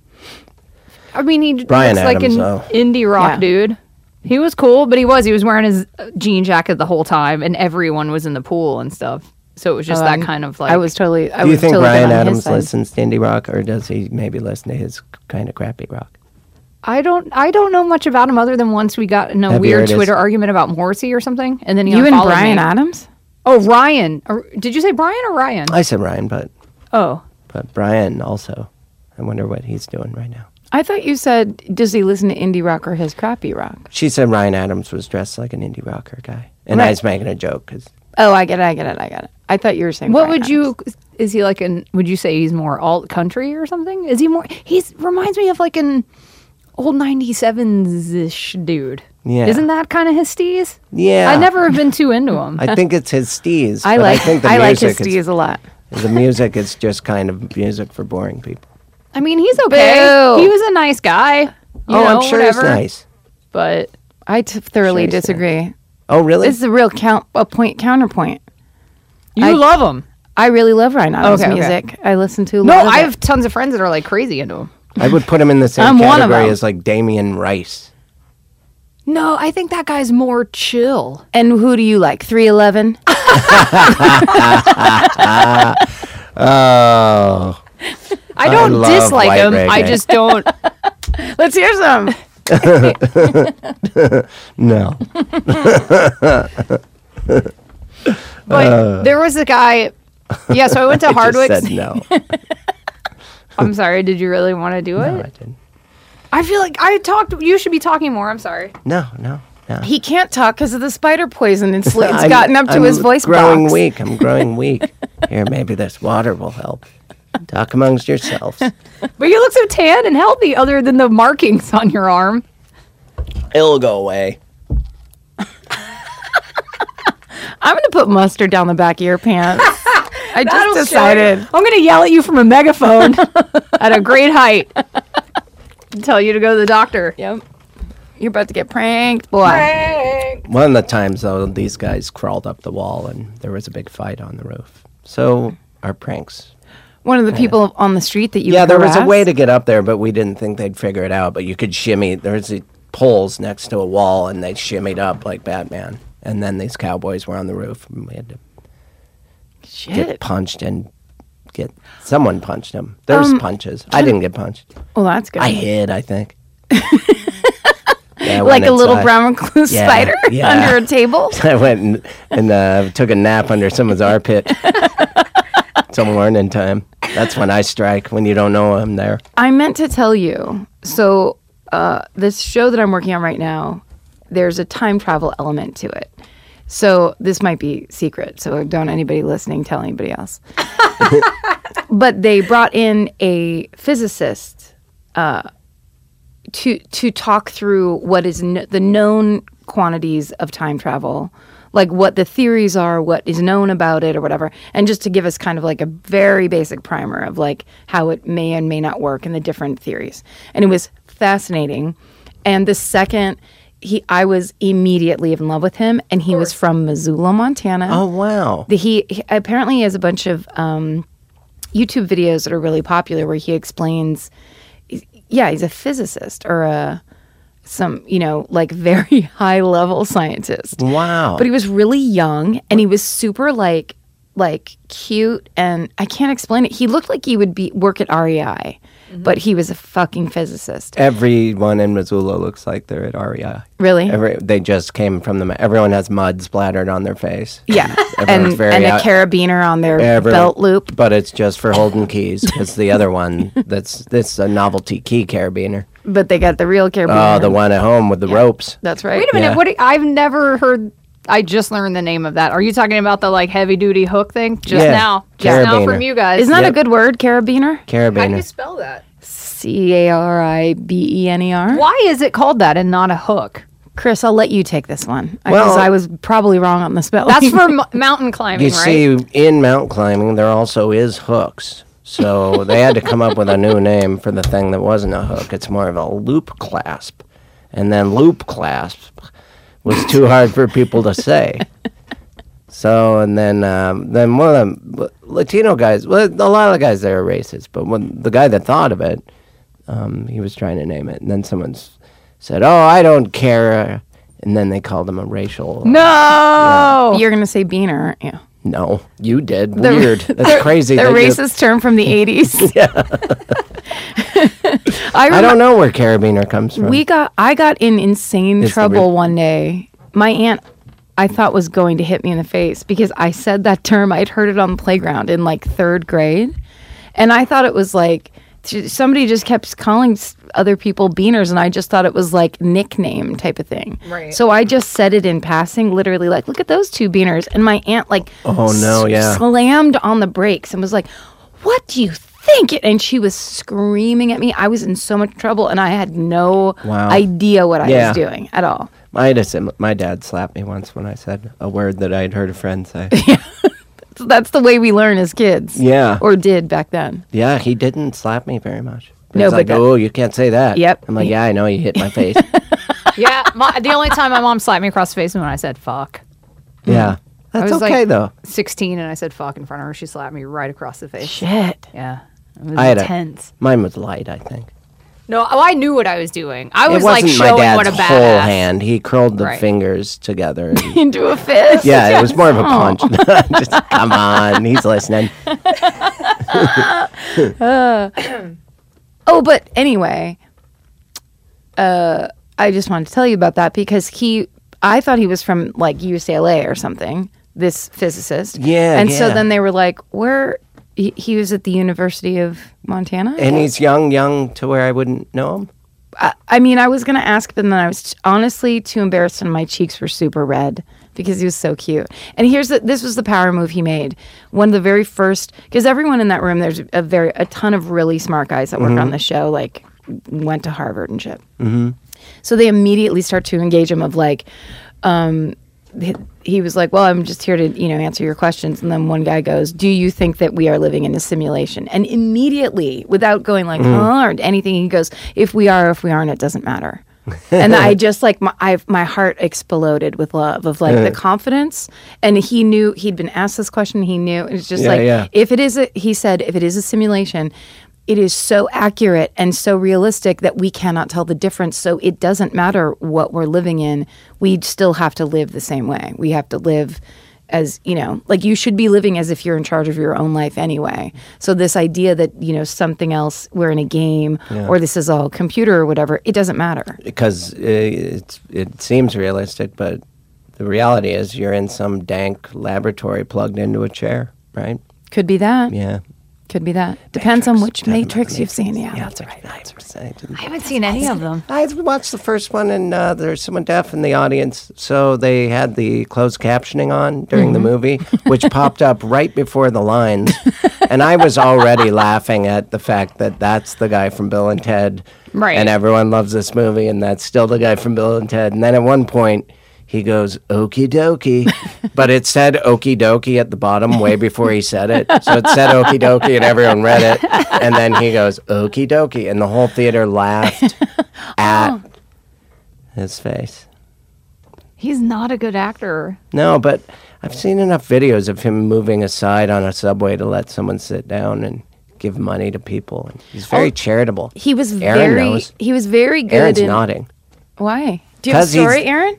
I mean, he Brian looks like Adams, an though. indie rock Yeah. dude. He was cool, but he was he was wearing his uh, jean jacket the whole time, and everyone was in the pool and stuff. So it was just Oh, that I'm- kind of like. I was totally. I Do you was think totally Ryan been on his Adams side. listens to indie rock, or does he maybe listen to his kind of crappy rock? I don't. I don't know much about him other than once we got in a Have you weird heard his- Twitter argument about Morrissey or something, and then he You and unfollowed Brian me. Adams? Oh, Ryan. Or, did you say Brian or Ryan? I said Ryan, but oh, but Brian also. I wonder what he's doing right now. I thought you said, does he listen to indie rock or his crappy rock? She said Ryan Adams was dressed like an indie rocker guy, and I Right. was making a joke because Oh, I get it. I get it. I get it. I thought you were saying. what Bryan would you? Adams. Is he like an? Would you say he's more alt country or something? Is he more? He's reminds me of like an old ninety-sevens ish dude. Yeah. Isn't that kind of his steez? yeah, I never have been too into him. I think it's his steez. I but like. I think the I like music his is, steez a lot. the music is just kind of music for boring people. I mean, he's okay. Boo. He was a nice guy. You oh, know, I'm sure whatever. it's nice. But I t- thoroughly Sure, sure. disagree. Oh, really? This is a real count, a point counterpoint. you I- love him. I really love Ryan Adams' Okay, okay. music. I listen to a No, lot of I it. have tons of friends that are like crazy into him. I would put him in the same I'm one of category them. as like Damian Rice. No, I think that guy's more chill. And who do you like? three eleven? Oh, I don't love dislike white him. I reggae. just don't. Let's hear some. no. But there was a guy. Yeah, so I went to I just Hardwick's. said no. I'm sorry. Did you really want to do No, it? I didn't. I feel like I talked. You should be talking more. I'm sorry. No, no, no. He can't talk because of the spider poison. It's, it's I'm- gotten up to I'm his voice growing box. weak. I'm growing weak. Here, maybe this water will help. Talk amongst yourselves. But you look so tan and healthy, other than the markings on your arm. It'll go away. I'm going to put mustard down the back of your pants. I That'll just show you. decided. I'm going to yell at you from a megaphone at a great height. And tell you to go to the doctor. Yep. You're about to get pranked, boy. One of the times, though, these guys crawled up the wall and there was a big fight on the roof. So, our pranks. One of the people on the street that you yeah, there was a harassed? way to get up there, but we didn't think they'd figure it out. But you could shimmy. There's the poles next to a wall, and they shimmied up like Batman. And then these cowboys were on the roof, and we had to Shit. get punched and get... Someone punched him. There was Um, punches. I didn't get punched. Well, that's good. I hid, I think. Yeah, I like went a little inside. brown recluse Yeah, spider yeah. under a table. I went and, and uh, took a nap under someone's armpit. It's a morning time. That's when I strike, when you don't know I'm there. I meant to tell you. So, uh, this show that I'm working on right now, there's a time travel element to it. So, this might be secret. So, don't anybody listening tell anybody else. But they brought in a physicist uh, to to talk through what is kn- the known quantities of time travel, like what the theories are, what is known about it, or whatever, and just to give us kind of like a very basic primer of like how it may and may not work and the different theories. And it was fascinating. And the second he, I was immediately in love with him, and he was from Missoula, Montana. Oh, wow. The, he, he apparently has a bunch of um, YouTube videos that are really popular where he explains. Yeah, he's a physicist or a some, you know, like very high level scientist. Wow. But he was really young and he was super like like cute, and I can't explain it. He looked like he would be work at R E I, mm-hmm. but he was a fucking physicist. Everyone in Missoula looks like they're at R E I. Really? Every, they just came from the... Everyone has mud splattered on their face. Yeah. Everyone's and very and a out- carabiner on their Every- belt loop. But it's just for holding keys, because the other one, that's this a novelty key carabiner. But they got the real carabiner. Oh, the one at home with the ropes. That's right. Wait a minute. Yeah. What? do- I've never heard. I just learned the name of that. Are you talking about the like heavy duty hook thing? Just Yeah. now. Just now Carabiner. from you guys. Isn't that Yep. a good word, carabiner? Carabiner. spell that? C A R I B E N E R. Why is it called that and not a hook? Chris, I'll let you take this one. Because Well- I was probably wrong on the spelling. That's for m- mountain climbing, You right? see, in mountain climbing, there also is hooks. So they had to come up with a new name for the thing that wasn't a hook. It's more of a loop clasp. And then loop clasp was too hard for people to say. So, and then um, then one of the Latino guys, well, a lot of the guys there are racist, but when the guy that thought of it, um, he was trying to name it. And then someone s- said, oh, I don't care. And then they called him a racial. no. You're going to say beaner, aren't you? No, you did. Weird. That's crazy. The that you- racist term from the eighties. I, I remem- don't know where carabiner comes from. We got. I got in insane It's the trouble re- one day. My aunt, I thought was going to hit me in the face because I said that term. I'd heard it on the playground in like third grade, and I thought it was like t- somebody just kept calling s- other people beaners, and I just thought it was like nickname type of thing. Right. So I just said it in passing, literally like, "Look at those two beaners," and my aunt like, Oh, no, s- yeah. slammed on the brakes and was like, "What do you think?" It and she was screaming at me. I was in so much trouble, and I had no Wow. idea what I Yeah. was doing at all. I had a sim- my dad slapped me once when I said a word that I'd heard a friend say. So that's the way we learn as kids. Yeah. Or did back then. Yeah, he didn't slap me very much. No, He's but like, that- oh, you can't say that. Yep. I'm like, yeah, I know you hit my face. Yeah. My, the only time my mom slapped me across the face was when I said fuck. Yeah. That's was okay, like- though. sixteen and I said fuck in front of her. She slapped me right across the face. Shit. Yeah. It was I had a- intense. Mine was light, I think. No, oh, I knew what I was doing. I It was like wasn't my showing dad's what a whole badass. hand. He curled the Right. fingers together. and- Into a fist. yeah, it was more of a punch. Just come on, he's listening. Oh, but anyway, uh, I just wanted to tell you about that because he, I thought he was from like U C L A or something, this physicist. Yeah, And so yeah. then they were like, where, he, he was at the University of Montana? I And guess? he's young, young to where I wouldn't know him. I, I mean, I was going to ask, but then I was t- honestly too embarrassed and my cheeks were super red because he was so cute. And here's the, this was the power move he made. One of the very first, because everyone in that room, there's a very, a ton of really smart guys that work on the show, like went to Harvard and shit. Mm-hmm. So they immediately start to engage him of like, um, he, he was like, well, I'm just here to, you know, answer your questions. And then one guy goes, do you think that we are living in a simulation? And immediately, without going like, huh, or anything, he goes, if we are, if we aren't, it doesn't matter. And I just like, my, I, my heart exploded with love of like the confidence. And he knew, he'd been asked this question. He knew. It's just Yeah, like, yeah. if it is, a, he said, if it is a simulation, it is so accurate and so realistic that we cannot tell the difference. So it doesn't matter what we're living in. We still have to live the same way. We have to live as, you know, like you should be living as if you're in charge of your own life anyway. So this idea that, you know, something else, we're in a game or this is all computer or whatever, it doesn't matter. Because it's, it seems realistic, but the reality is you're in some dank laboratory plugged into a chair, right? Could be that. Yeah. Could be that. Depends on which Doesn't matter. Matrix you've seen. Yeah, that's right. right. That's right. I haven't seen any of them. I watched the first one, and uh, there's someone deaf in the audience, so they had the closed captioning on during the movie, which popped up right before the lines, and I was already laughing at the fact that that's the guy from Bill and Ted, Right. and everyone loves this movie, and that's still the guy from Bill and Ted. And then at one point, he goes, okie dokie. But it said okie dokie at the bottom way before he said it. So it said okie dokie and everyone read it. And then he goes, okie dokie. And the whole theater laughed at his face. He's not a good actor. No, but I've seen enough videos of him moving aside on a subway to let someone sit down and give money to people. And he's very Oh, charitable. He was Aaron very, knows. he was very good Aaron's in. nodding. Why? Do you have a 'Cause he's- story, Aaron?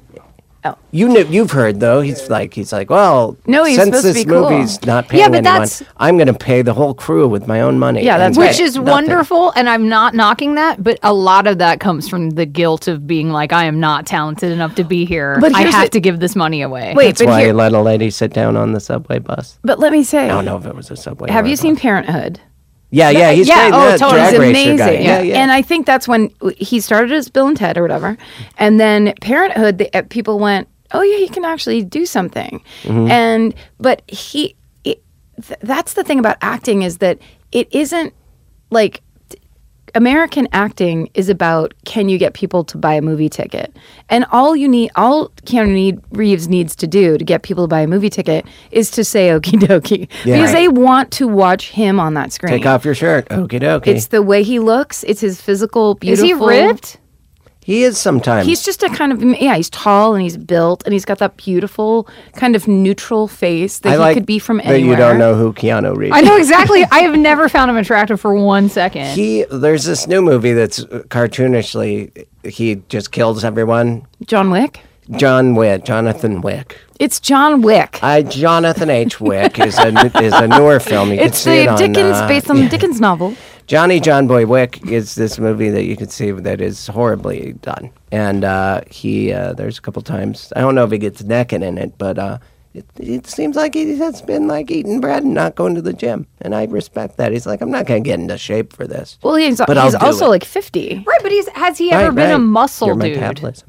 You knew, you've heard though. He's like he's like, well, No, he's since supposed to this be cool. movie's not paying Yeah, but anyone, that's- I'm going to pay the whole crew with my own money. Yeah, that's And right. Which is nothing. wonderful, and I'm not knocking that, but a lot of that comes from the guilt of being like, I am not talented enough to be here. But I here's have the- to give this money away. Wait, That's but why here- he let a lady sit down on the subway bus. But let me say, I don't know if it was a subway. have or you a seen bus. Parenthood? Yeah, yeah, he's Yeah, great. oh, that totally. drag He's racer amazing. guy. Yeah, yeah. And I think that's when he started as Bill and Ted or whatever. And then Parenthood, the, uh, people went, oh yeah, he can actually do something. Mm-hmm. And, but he, it, th- that's the thing about acting is that it isn't like, t- American acting is about can you get people to buy a movie ticket? And all you need, all Keanu need, Reeves needs to do to get people to buy a movie ticket is to say okie dokie. Yeah. Because Right. they want to watch him on that screen. Take off your shirt. Okie dokie. It's the way he looks. It's his physical, Is beautiful. he ripped? he is sometimes. He's just a kind of yeah. He's tall and he's built and he's got that beautiful kind of neutral face that I he like could be from that anywhere. you don't know who Keanu Reeves I is. know exactly. I have never found him attractive for one second. He, there's this new movie that's uh, cartoonishly, he just kills everyone. John Wick. John Wick, Jonathan Wick. It's John Wick. I Jonathan H. Wick is a is a newer film. You can it's see the it on, Dickens, uh, based on the Dickens novel. Johnny John Boy Wick is this movie that you can see that is horribly done, and uh, he uh, there's a couple times I don't know if he gets naked in it, but uh, it, it seems like he has been like eating bread and not going to the gym, and I respect that. He's like, I'm not going to get into shape for this. Well, he's, But I'll he's do also it. like fifty. right, but he's has he ever Right, been a right. muscle Your dude? metabolism.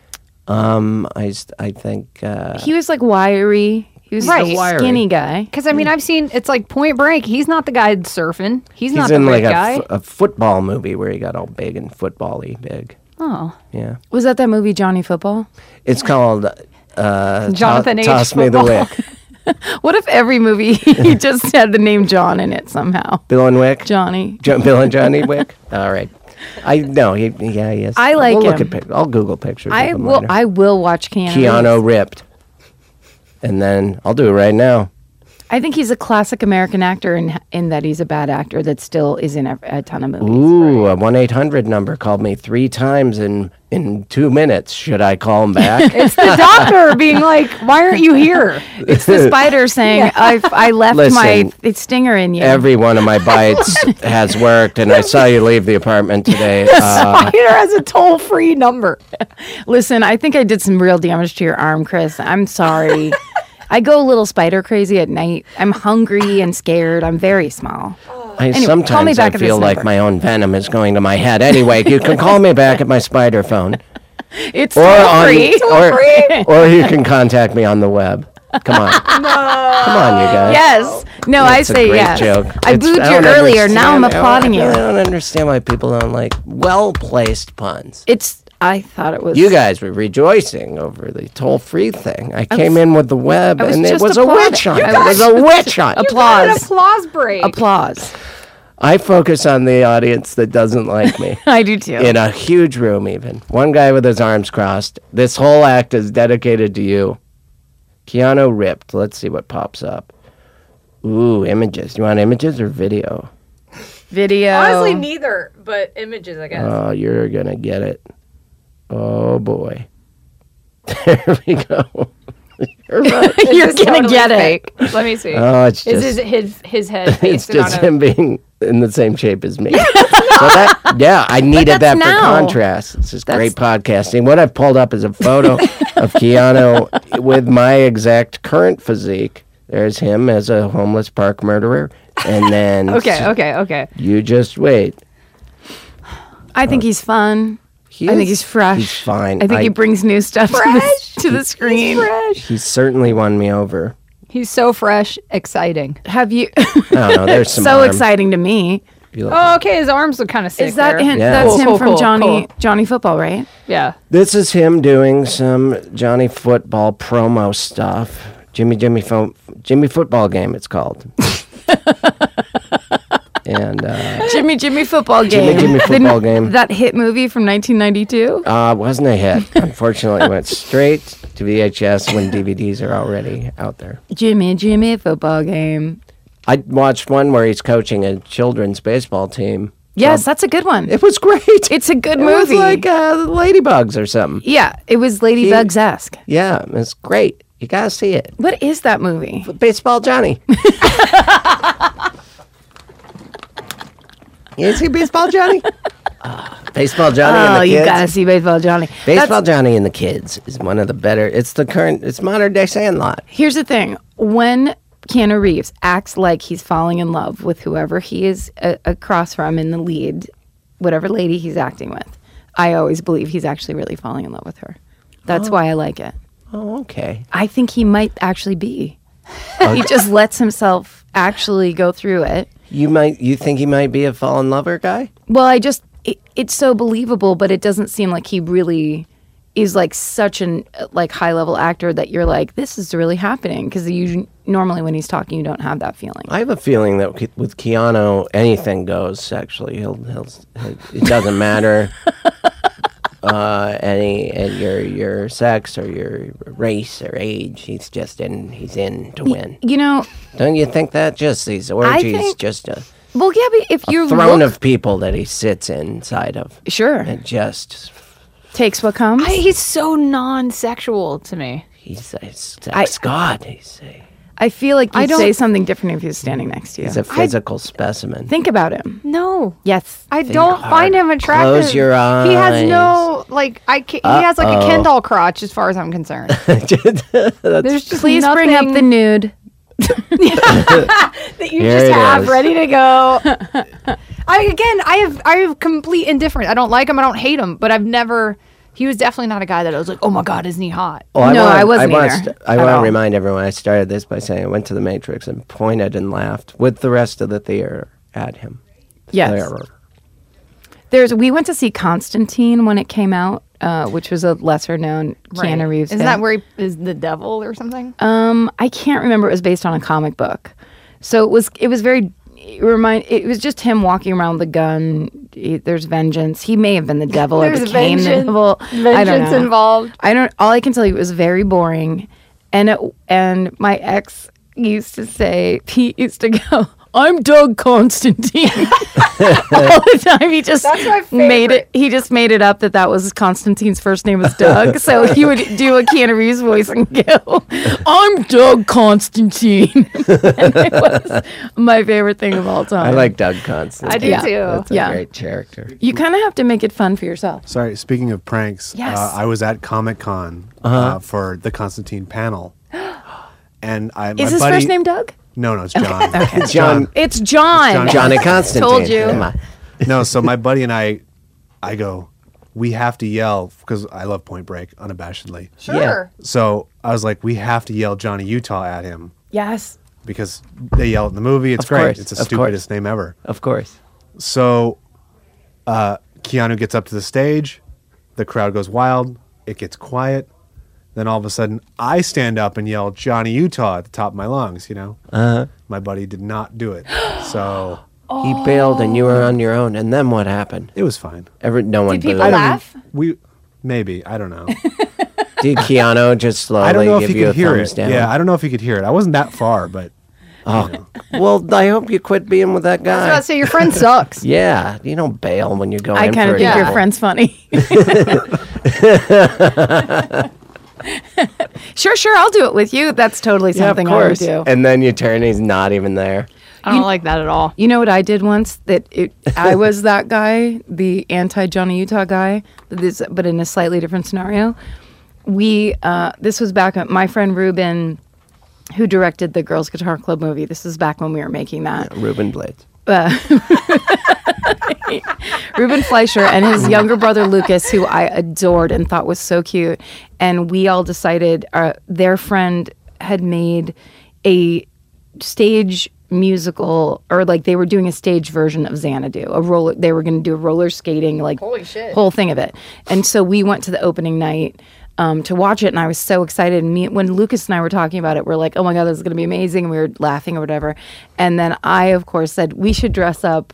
Um, I st- I think uh, He was like wiry. He was Right. a Wiry. skinny guy. Because I mean, I've seen it's like Point Break. He's not the guy surfing. He's, he's not the in like great a, guy. f- a football movie where he got all big and football-y big. oh, Yeah, Was that that movie Johnny Football? it's called uh, Jonathan to- H. Toss Me the Football. Wick. What if every movie he just had the name John in it somehow? Bill and Wick. Johnny. Jo- Bill and Johnny Wick. All right. I no. He yeah. He is. I like we'll Look him. at pic- I'll Google pictures. I of him will. later. I will watch Keanu. Keanu Reeves. ripped, and then I'll do it right now. I think he's a classic American actor in in that he's a bad actor that still is in a, a ton of movies. Ooh, a one eight hundred number called me three times in, in two minutes. Should I call him back? It's the doctor being like, "Why aren't you here?" It's the spider saying, I I left Listen, my th- stinger in you. Every one of my bites has worked, and I saw you leave the apartment today. Uh, Spider has a toll-free number. Listen, I think I did some real damage to your arm, Chris. I'm sorry. I go a little spider crazy at night. I'm hungry and scared. I'm very small. I Anyway, call me sometimes I back at this feel like number. my own venom is going to my head. Anyway, you can call me back at my spider phone. It's Or toll on, free. or, or you can contact me on the web. Come on. Come on, you guys. Yes. No, That's I a say great yes. joke. I It's- booed you don't earlier. Now I'm understand- applauding I you. don't understand why people don't like well-placed puns. It's. I thought it was. You guys were rejoicing over the toll-free thing. I came in with the web, I was and it just was a applauding. witch hunt. You It was a witch hunt. An applause. applause break. Applause. I focus on the audience that doesn't like me. I do too. In a huge room, even. One guy with his arms crossed. This whole act is dedicated to you. Keanu ripped. Let's see what pops up. Ooh, images. You want images or video? Video. Honestly, neither, but images, I guess. Oh, you're going to get it. Oh, boy. There we go. You're right. You're This is gonna totally get it. fake. Let me see. Oh, it's Is just, his his his head it's pasted just on a him being in the same shape as me. So that, yeah, I needed that that's for now. contrast. It's just great podcasting. What I've pulled up is a photo of Keanu with my exact current physique. There's him as a homeless park murderer. And then Okay, okay, okay. you just wait. I think he's fun. He I think is- he's fresh. He's fine. I think I- he brings new stuff to the, to the screen. He's certainly won me over. He's so fresh, exciting. Have you? I don't know. There's some so arm. exciting to me. You look- Oh, okay. His arms look kind of sick. Is that there. him? Yeah. That's Cool, him cool, from cool, Johnny cool. Johnny Football, right? Yeah. This is him doing some Johnny Football promo stuff. Jimmy Jimmy Fo- Jimmy Football Game, it's called. and uh, Jimmy Jimmy Football Game. Jimmy The- Football Game. That hit movie from nineteen ninety-two. uh, wasn't a hit. Unfortunately, it went straight to V H S when D V Ds are already out there. Jimmy Jimmy Football Game. I watched one where he's coaching a children's baseball team. Yes, that's a good one. It was great. It's a good It movie. was like uh, Ladybugs or something. Yeah, it was Ladybugs esque. Yeah, it's great. You gotta see it. What is that movie? Baseball Johnny. You see Baseball Johnny? Ah, Baseball Johnny and Oh, the you kids. gotta see Baseball Johnny. Baseball That's- Johnny and the Kids is one of the better. It's the current. It's modern day Sandlot. Here's the thing: when Keanu Reeves acts like he's falling in love with whoever he is a- across from in the lead, whatever lady he's acting with, I always believe he's actually really falling in love with her. That's why I like it. Oh, okay. I think he might actually be. He just lets himself actually go through it. You might. You think he might be a fallen lover guy? Well, I just it, it's so believable, but it doesn't seem like he really is like such an uh, like high level actor that you're like, this is really happening, because you normally when he's talking you don't have that feeling. I have a feeling that Ke- with Keanu, anything goes. Sexually, he'll. he'll it doesn't matter. Uh, any and your your sex or your race or age, he's just in. He's in to win. You know, Don't you think that? Just these orgies, think- just a, well, yeah, but if you throne look, of people that he sits inside of. sure, It just takes what comes. I, he's so non-sexual to me. he's a sex god. He's a, I feel like I you'd don't- say something different if he was standing next to you. he's a physical specimen. Think about him. No. Yes, I don't hard. find him attractive. Close your He has eyes. no like I ca- he has like a Ken doll crotch as far as I'm concerned. There's just please bring up nothing the nude. that you Here just it have is. ready to go. I again, I have I have complete indifference. I don't like him. I don't hate him, but I've never. He was definitely not a guy that I was like, oh my god, isn't he hot? Well, No, wanna- I wasn't wanna either, st- I at want to all. remind everyone I started this by saying I went to the Matrix and pointed and laughed with the rest of the theater at him. Yes. Theater. There's. We went to see Constantine when it came out, uh, which was a lesser known Keanu Reeves. Isn't thing. that where he is the devil or something? Um, I can't remember. It was based on a comic book, so it was. It was very. It remind. It was just him walking around with a gun. He- there's vengeance. He may have been the devil or There's became the vengeance- devil. I don't vengeance know. involved. I don't. All I can tell you, it was very boring, and it, and my ex used to say, Pete used to go, I'm Doug Constantine. All the time. He just That's my made favorite. it. He just made it up that that was Constantine's first name was Doug. So he would do a Keanu Reeves voice and go, I'm Doug Constantine. And it was my favorite thing of all time. I like Doug Constantine. I do Yeah. too. That's a Yeah. great character. You kind of have to make it fun for yourself. Sorry, speaking of pranks, Yes. uh, I was at Comic Con Uh-huh. uh, for the Constantine panel. And I, my Is his buddy, first name Doug? No, no, it's John. It's John, It's John. John- Johnny Constantine. Told you. Come on. No, so my buddy and I, I go, we have to yell because I love Point Break unabashedly. Sure. So I was like, we have to yell Johnny Utah at him Yes. because they yell it in the movie. It's Of great. course, It's the of stupidest name ever. Of course. So uh, Keanu gets up to the stage. The crowd goes wild. It gets quiet. Then all of a sudden, I stand up and yell Johnny Utah at the top of my lungs, you know? Uh-huh. My buddy did not do it. So He bailed and you were on your own. And then what happened? it was fine. Every, no one Did people booed. laugh? We maybe, I don't know. Did Keanu just slowly I don't know if give he you a could hear thumbs it. down? Yeah, I don't know if he could hear it. I wasn't that far, but Oh, well, I hope you quit being with that I was about guy. to say your friend sucks. Yeah, you don't bail when you go I in kind for of a think your double. friend's funny. Sure, sure, I'll do it with you. That's totally Yeah, of something I would course. do. And then you turn, he's not even there. I don't like that at all. You know what I did once? That it, I was that guy, the anti Johnny Utah guy, this, but in a slightly different scenario. We uh, this was back at my friend Ruben, who directed the Girls Guitar Club movie. This was back when we were making that. Ruben Blades. Ruben Fleischer and his younger brother Lucas, who I adored and thought was so cute. And we all decided uh, their friend had made a stage musical, or like they were doing a stage version of Xanadu. A roller, they were going to do a roller skating, like Holy shit. whole thing of it. And so we went to the opening night um, to watch it, and I was so excited. And me, when Lucas and I were talking about it, we're like, "Oh my god, this is going to be amazing!" And we were laughing or whatever. And then I, of course, said we should dress up.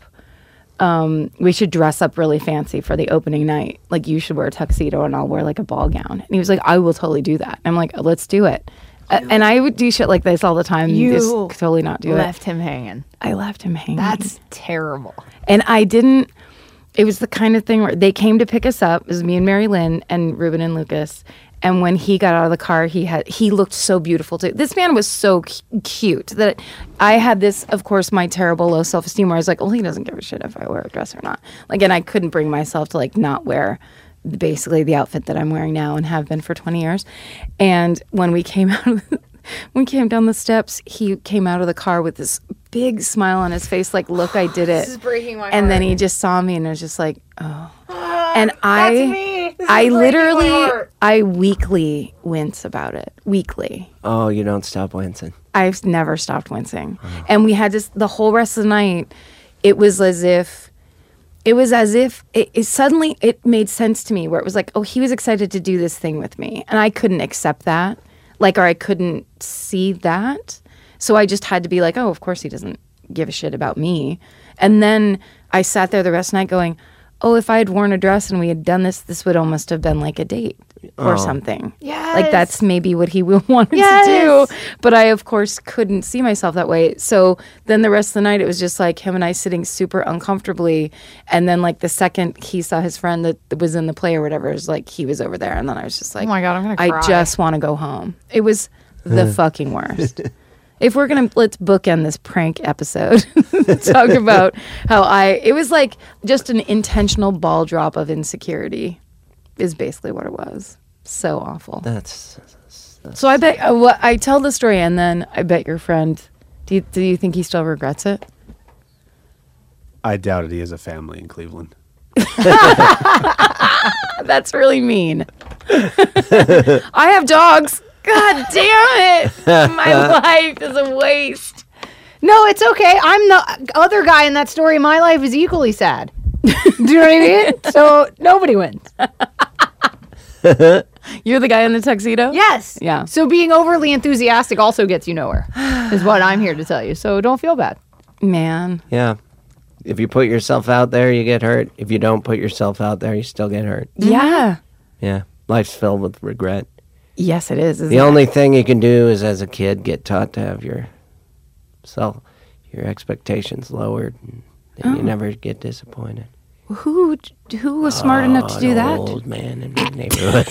Um, we should dress up really fancy for the opening night. Like you should wear a tuxedo and I'll wear like a ball gown. And he was like, I will totally do that. I'm like, let's do it. Uh, and I would do shit like this all the time. You just totally not do Left it. him hanging. I left him hanging. That's terrible. And I didn't. It was the kind of thing where they came to pick us up. It was me and Mary Lynn and Ruben and Lucas. And when he got out of the car, he had he looked so beautiful too. This man was so cu- cute that I had this, of course, my terrible low self esteem where I was like, well, he doesn't give a shit if I wear a dress or not. Like, and I couldn't bring myself to like not wear basically the outfit that I'm wearing now and have been for twenty years. And when we came out of the, when we came down the steps, he came out of the car with this big smile on his face, like, look, I did it. This is breaking my And then heart. he just saw me and was just like, oh. And I, That's me. This is I breaking my literally, heart. I weekly wince about it. Weekly. Oh, you don't stop wincing. I've never stopped wincing. And we had just the whole rest of the night. It was as if, it was as if it, it suddenly it made sense to me where it was like, oh, he was excited to do this thing with me, and I couldn't accept that, like, or I couldn't see that. So I just had to be like, oh, of course he doesn't give a shit about me. And then I sat there the rest of the night going, oh, if I had worn a dress and we had done this, this would almost have been like a date or something. Yes. Like that's maybe what he would wanted Yes. to do. But I, of course, couldn't see myself that way. So then the rest of the night, it was just like him and I sitting super uncomfortably. And then like the second he saw his friend that was in the play or whatever, it was like he was over there. And then I was just like, Oh my God, I'm gonna I cry. just want to go home. It was the fucking worst. If we're gonna let's bookend this prank episode, talk about how I it was like just an intentional ball drop of insecurity, is basically what it was. So awful. That's So I bet uh, what I tell the story, and then I bet your friend. Do you, do you think he still regrets it? I doubt it. He has a family in Cleveland. That's really mean. I have dogs. God damn it! My life is a waste. No, it's okay. I'm the other guy in that story. My life is equally sad. Do you know what I mean? So nobody wins. You're the guy in the tuxedo? Yes. Yeah. So being overly enthusiastic also gets you nowhere, is what I'm here to tell you. So don't feel bad. Man. yeah. If you put yourself out there, you get hurt. If you don't put yourself out there, you still get hurt. Yeah. Yeah. Life's filled with regret. Yes, it is. Isn't The it? only thing you can do is, as a kid, get taught to have your self, your expectations lowered, and then you never get disappointed. who who was smart enough to do An that? Old man in my neighborhood.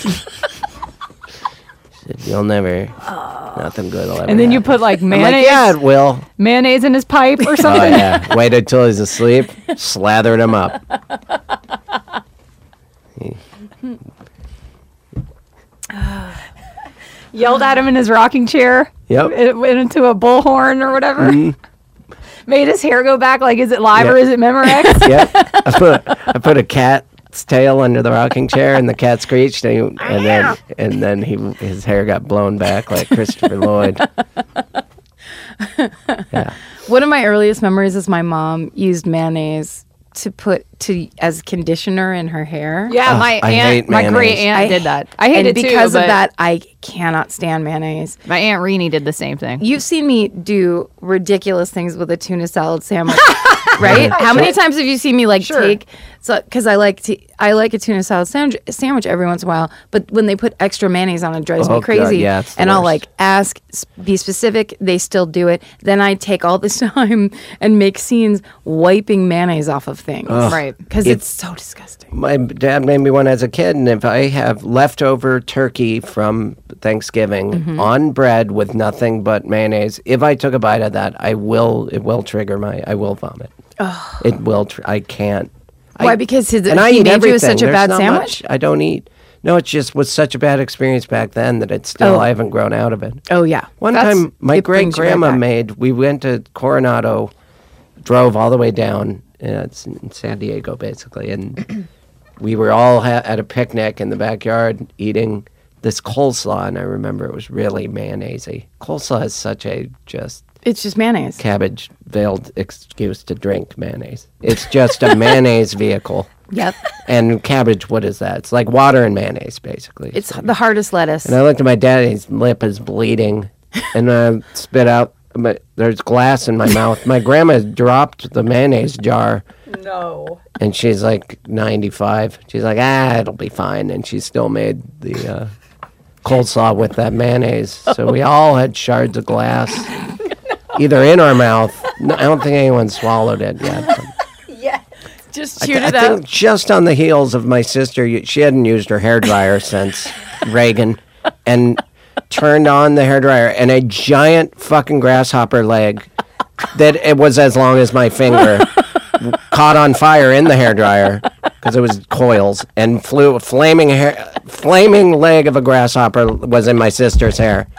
Said, you'll never, nothing good will ever And then you happen." put like I'm like, mayonnaise, yeah, it will. mayonnaise in his pipe or Oh something. yeah. Waited till he's asleep, slathered him up. Yelled at him in his rocking chair. Yep. It went into a bullhorn or whatever. Mm-hmm. Made his hair go back. Like, is it live Yeah. or is it Memorex? Yep. I put I put a cat's tail under the rocking chair, and the cat screeched, and, he, and then and then he his hair got blown back like Christopher Lloyd. Yeah. One of my earliest memories is my mom used mayonnaise to put to as conditioner in her hair. Yeah, my I hate aunt, my great mayonnaise. aunt I- did that. I hate and it too. because of but that, I cannot stand mayonnaise. my aunt Renee did the same thing. You've seen me do ridiculous things with a tuna salad sandwich, right? How many times have you seen me like Sure. take so because I like to I like a tuna salad sandwich, sandwich every once in a while, but when they put extra mayonnaise on it, it drives Oh, me God, crazy. yeah, it's the and I'll worst. like ask, s- be specific. They still do it. Then I take all this time and make scenes wiping mayonnaise off of things, Right. Because It- it's so disgusting. My dad made me one as a kid, and if I have leftover turkey from Thanksgiving Mm-hmm. on bread with nothing but mayonnaise, if I took a bite of that, I will. It will trigger my. I will vomit. It will. Tr- I can't. Why? I, Because his, and I he eat made everything. you a such a There's bad not sandwich. much I don't eat. No, it just was such a bad experience back then that it's still. Oh. I haven't grown out of it. Oh yeah. One That's- time, my it great brings you right grandma back. made. We went to Coronado, drove all the way down. Uh, it's in San Diego, basically, and we were all ha- at a picnic in the backyard eating this coleslaw, and I remember it was really mayonnaisey. Coleslaw is such a just It's just mayonnaise. cabbage veiled excuse to drink mayonnaise. It's just a mayonnaise vehicle. Yep. And cabbage, what is that? It's like water and mayonnaise, basically. It's the hardest lettuce. And I looked at my dad, and his lip is bleeding, and I spit out. But there's glass in my mouth. My grandma dropped the mayonnaise jar. No. And she's like ninety-five. She's like, ah, it'll be fine. And she still made the uh, coleslaw with that mayonnaise. So we all had shards of glass, either in our mouth. No, I don't think anyone swallowed it yet. just I, chewed th- it I up. think just on the heels of my sister, you- she hadn't used her hairdryer since Reagan, and turned on the hairdryer, and a giant fucking grasshopper leg that it was as long as my finger caught on fire in the hairdryer because it was coils, and flew a flaming hair, flaming leg of a grasshopper was in my sister's hair,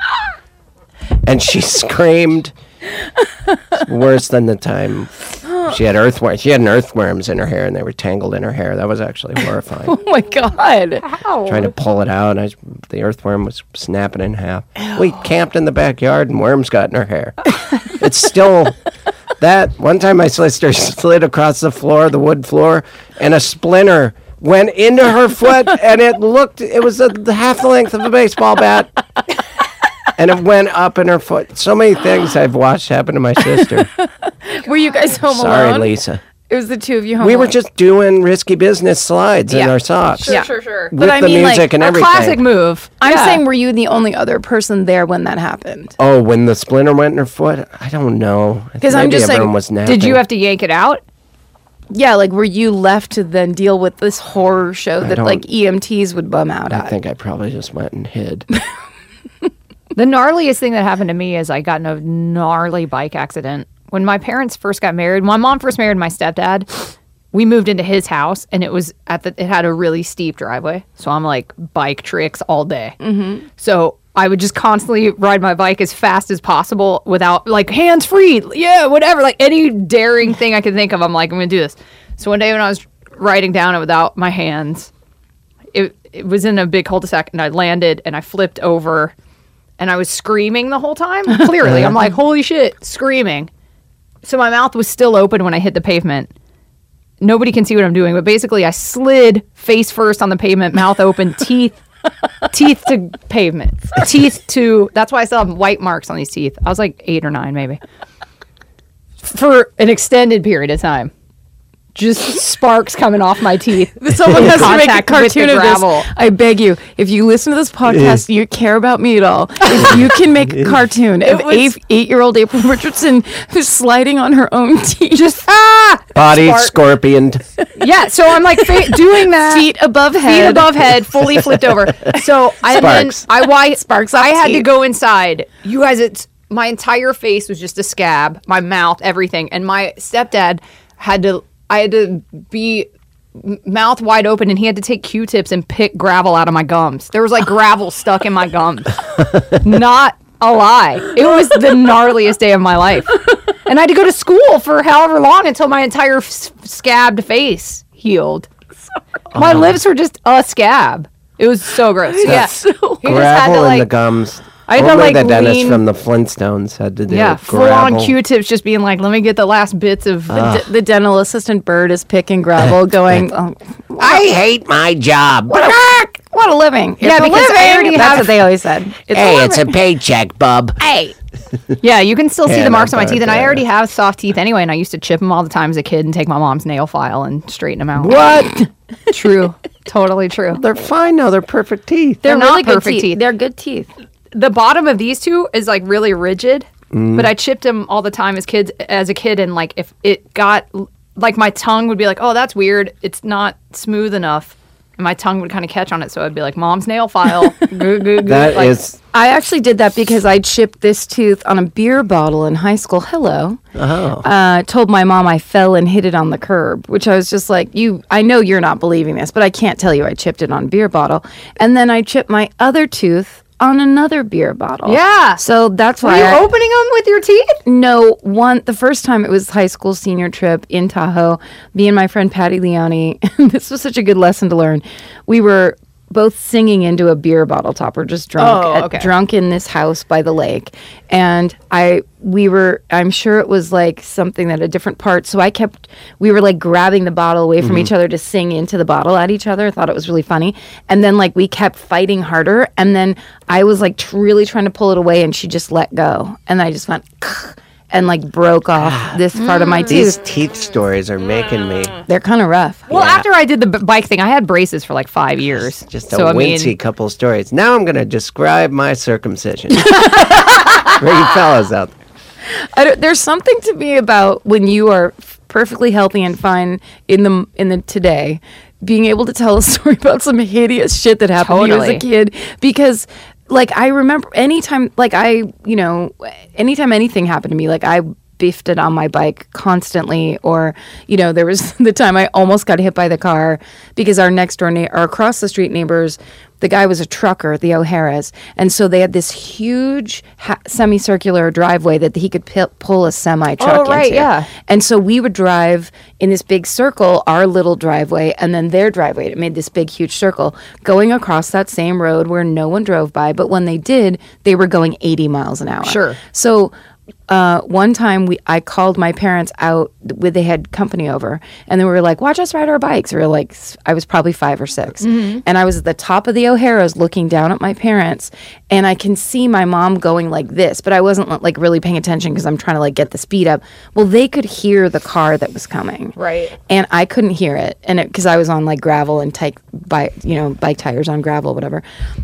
and she screamed. It's worse than the time she had earthworms. She had earthworms in her hair, and they were tangled in her hair. That was actually horrifying. Oh my god. Trying to pull it out, and I, the earthworm was snapping in half. We camped in the backyard, and worms got in her hair. It's still that. One time, my sister slid across the floor, the wood floor, and a splinter went into her foot, and it looked. It was a, the half the length of a baseball bat. And it went up in her foot. So many things I've watched happen to my sister. Were you guys home Sorry, alone? Lisa. It was the two of you home We were alone. just doing risky business slides in Yeah. our socks. Yeah. Sure, sure. With But I the mean, like, music and A everything. classic move. I'm Yeah. saying, were you the only other person there when that happened? Oh, when the splinter went in her foot? I don't know. I 'Cause I'm Maybe just saying, everyone was napping. Did you have to yank it out? Yeah, like were you left to then deal with this horror show that don't- like E M Ts would bum out I at? think I probably just went and hid. The gnarliest thing that happened to me is I got in a gnarly bike accident. When my parents first got married, when my mom first married my stepdad, we moved into his house, and it was at the, it had a really steep driveway. So I'm like bike tricks all day. Mm-hmm. So I would just constantly ride my bike as fast as possible without like hands free. Yeah, whatever. Like any daring thing I could think of, I'm like, I'm going to do this. So one day when I was riding down it without my hands, it, it was in a big cul-de-sac, and I landed and I flipped over. And I was screaming the whole time. Clearly, I'm like, holy shit, screaming. So my mouth was still open when I hit the pavement. Nobody can see what I'm doing, but basically I slid face first on the pavement, mouth open, teeth, teeth to pavement, teeth to. That's why I still have white marks on these teeth. I was like eight or nine, maybe, for an extended period of time. just sparks coming off my teeth. Someone has to make a Contact with the cartoon of this. gravel. I beg you, if you listen to this podcast and you care about me at all, if you can make a cartoon of was- eight, eight-year-old April Richardson who's sliding on her own teeth, Just ah, Body Spark. scorpion. yeah. So I'm like fa- doing that. feet above head, feet above head, fully flipped over. So I then Sparks. I why Sparks off I had to teeth. go inside. You guys, it's my entire face was just a scab, my mouth, everything, and my stepdad had to. I had to be m- mouth wide open, and he had to take Q-tips and pick gravel out of my gums. There was like gravel stuck in my gums. Not a lie. It was the gnarliest day of my life, and I had to go to school for however long until my entire s- scabbed face healed. My lips were just a scab. It was so gross. Yeah. so He just had Gravel to, in like, the gums. I had to, Only like, the dentist lean- from the Flintstones had to do yeah, it. full on Gravel. Q-tips, just being like, let me get the last bits of. D- the dental assistant bird is picking gravel, going, oh, I hate my job. "What a, what a living!" Yeah, It's a because I living. already That's have- what they always said. It's Hey, a it's a paycheck, bub. hey. Yeah, you can still see Yeah, the marks not on my teeth, and I bad, already yeah. have soft teeth anyway, and I used to chip them all the time as a kid and take my mom's nail file and straighten them out. What? True. Totally true. They're fine now. They're perfect teeth. They're not really good perfect teeth. They're good teeth. The bottom of these two is like really rigid, Mm. but I chipped them all the time as kids as a kid, and like if it got like my tongue would be like, oh, that's weird, it's not smooth enough, and my tongue would kind of catch on it, so I'd be like, mom's nail file. Goo, goo, goo. That like, is. I actually did that because I chipped this tooth on a beer bottle in high school. Hello. Oh. Uh, told my mom I fell and hit it on the curb, which I was just like, "You, I know you're not believing this, but I can't tell you I chipped it on a beer bottle." And then I chipped my other tooth on another beer bottle. Yeah. So that's Were why you I, opening them with your teeth? No, one the first time it was high school senior trip in Tahoe. Me and my friend Patty Leone. This was such a good lesson to learn. We were both singing into a beer bottle top. We're just drunk, Oh, at- okay. drunk in this house by the lake, and I we were. I'm sure it was like something that a different part. So I kept. We were like grabbing the bottle away from each other to sing into the bottle at each other. I thought it was really funny, and then like we kept fighting harder, and then I was like tr- really trying to pull it away, and she just let go, and I just went. And like broke off this part of my These tooth. teeth stories are making me They're kind of rough. Well, Yeah. after I did the b- bike thing, I had braces for like five years. just a so, I wincy mean, couple stories. Now I'm going to describe my circumcision. For you fellas out there. I don't, there's something to me about when you are f- perfectly healthy and fine in the in the today, being able to tell a story about some hideous shit that happened to you as a Totally. kid, because like I remember anytime like I you know anytime anything happened to me, like I biffed it on my bike constantly, or you know there was the time I almost got hit by the car because our next door na- or across the street neighbors, the guy was a trucker at the O'Hara's, and so they had this huge ha- semicircular driveway that he could pi- pull a semi truck Oh, right, into. yeah. And so we would drive in this big circle, our little driveway, and then their driveway. It made this big, huge circle going across that same road where no one drove by, but when they did, they were going eighty miles an hour. Sure. So uh, one time we I called my parents out with they had company over, and they were like, "Watch us ride our bikes." We were like, s- I was probably five or six, and I was at the top of the O'Hara's looking down at my parents, and I can see my mom going like this, but I wasn't like really paying attention because I'm trying to like get the speed up. Well, they could hear the car that was coming, Right. and I couldn't hear it, and because I was on like gravel and type bike, you know, bike tires on gravel, whatever,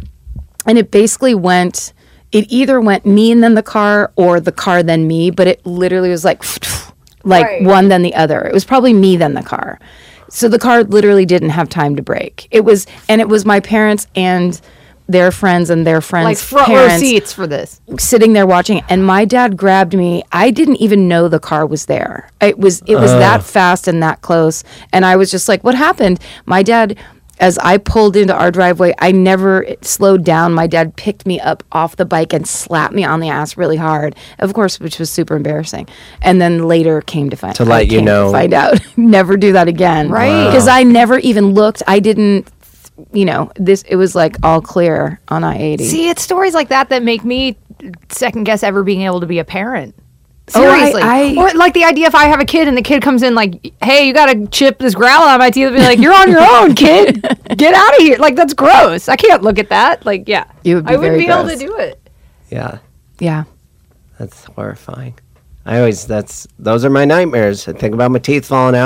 and it basically went. It either went me and then the car, or the car then me, but it literally was like, like Right. one then the other. It was probably me then the car. So the car literally didn't have time to brake. It was, and it was my parents and their friends and their friends' Like front row parents seats for this. sitting there watching it, and my dad grabbed me. I didn't even know the car was there. It was it was that fast and that close, and I was just like, "What happened?" My dad, as I pulled into our driveway, I never slowed down. My dad picked me up off the bike and slapped me on the ass really hard, of course, which was super embarrassing. And then later came to find To I let you came to know. find out, never do that again, Right. Because I never even looked. I didn't. You know, this it was like all clear on I eighty. See, it's stories like that that make me second guess ever being able to be a parent. Oh, I- Seriously. I- or like the idea if I have a kid and the kid comes in like, hey, you got to chip this gravel out of my teeth, I'd be like, you're on your own, kid. Get out of here. Like, that's gross. I can't look at that. Like, yeah. You would be I wouldn't very be able gross. to do it. Yeah, Yeah. that's horrifying. I always, that's, those are my nightmares. I think about my teeth falling out.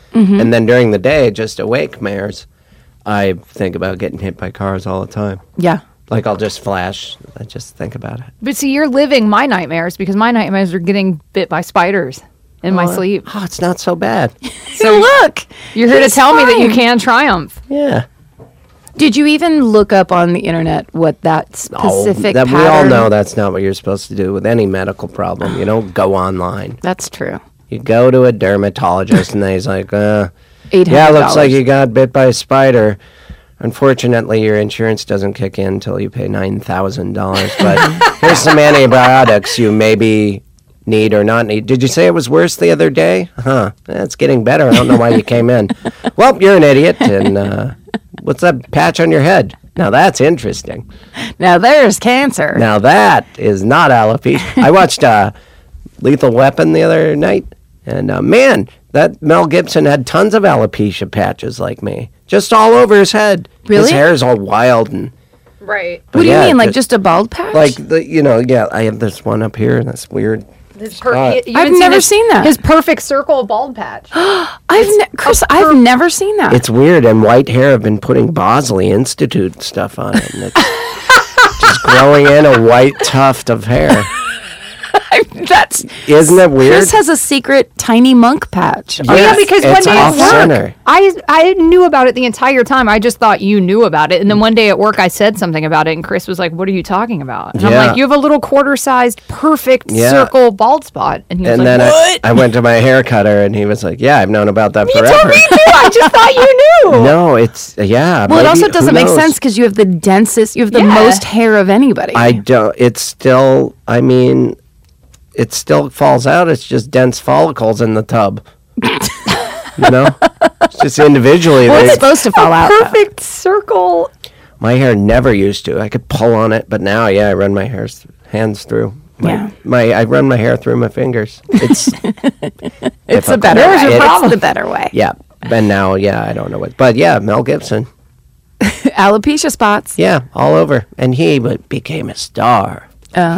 And then during the day, just awake mares, I think about getting hit by cars all the time. Yeah. Like I'll just flash. I just think about it. But see, you're living my nightmares because my nightmares are getting bit by spiders in my sleep. Oh, it's not so bad. So look, You're here to he's tell me that you fine. can triumph. Yeah. Did you even look up on the internet what that specific that pattern? we all know that's not what you're supposed to do with any medical problem. You don't go online. That's true. You go to a dermatologist, and then he's like, uh, eight hundred yeah, dollars. looks like you got bit by a spider. Unfortunately, your insurance doesn't kick in until you pay nine thousand dollars. But here's some antibiotics you maybe need or not need. Did you say it was worse the other day? Huh. It's getting better. I don't know why you came in. Well, you're an idiot. And uh, what's that patch on your head? Now, that's interesting. Now there's cancer. Now, that is not alopecia. I watched uh, Lethal Weapon the other night. And uh, man, that Mel Gibson had tons of alopecia patches like me. Just all over his head. His Really? hair is all wild and... Right. but What do you yeah, mean, like ju- just a bald patch? Like, the, you know, yeah, I have this one up here, and that's weird. His per- Uh, you- you I've haven't never his- seen that. His perfect circle bald patch. I've ne- Chris, I've never seen that. It's weird, and white hair have been putting Bosley Institute stuff on it, and it's just growing in a white tuft of hair. That's Isn't it weird? Chris has a secret tiny monk patch. Oh, yeah, Yes, because one it's day at off work, center. I I knew about it the entire time. I just thought you knew about it, and then one day at work, I said something about it, and Chris was like, "What are you talking about?" And I'm Yeah. like, "You have a little quarter-sized, perfect Yeah. circle bald spot," and he was And like, then I, "What?" I went to my hair cutter, and he was like, yeah, I've known about that forever. I just thought you knew. No, it's, yeah. Well, it maybe- also who doesn't make knows? sense because you have the densest, you have the Yeah. most hair of anybody. I don't, it's still, I mean, it still falls out. It's just dense follicles in the tub. You know? It's just individually. well, they- it's supposed to fall out. though. Perfect circle. my hair never used to. I could pull on it, but now, yeah, I run my hair's, hands through. My, Yeah. my I run my hair through my fingers. It's It's the difficult. better There's way. your problem. It's the better way. Yeah, and now, yeah, I don't know what, but yeah, Mel Gibson, Alopecia spots. yeah, all over, and he be- became a star.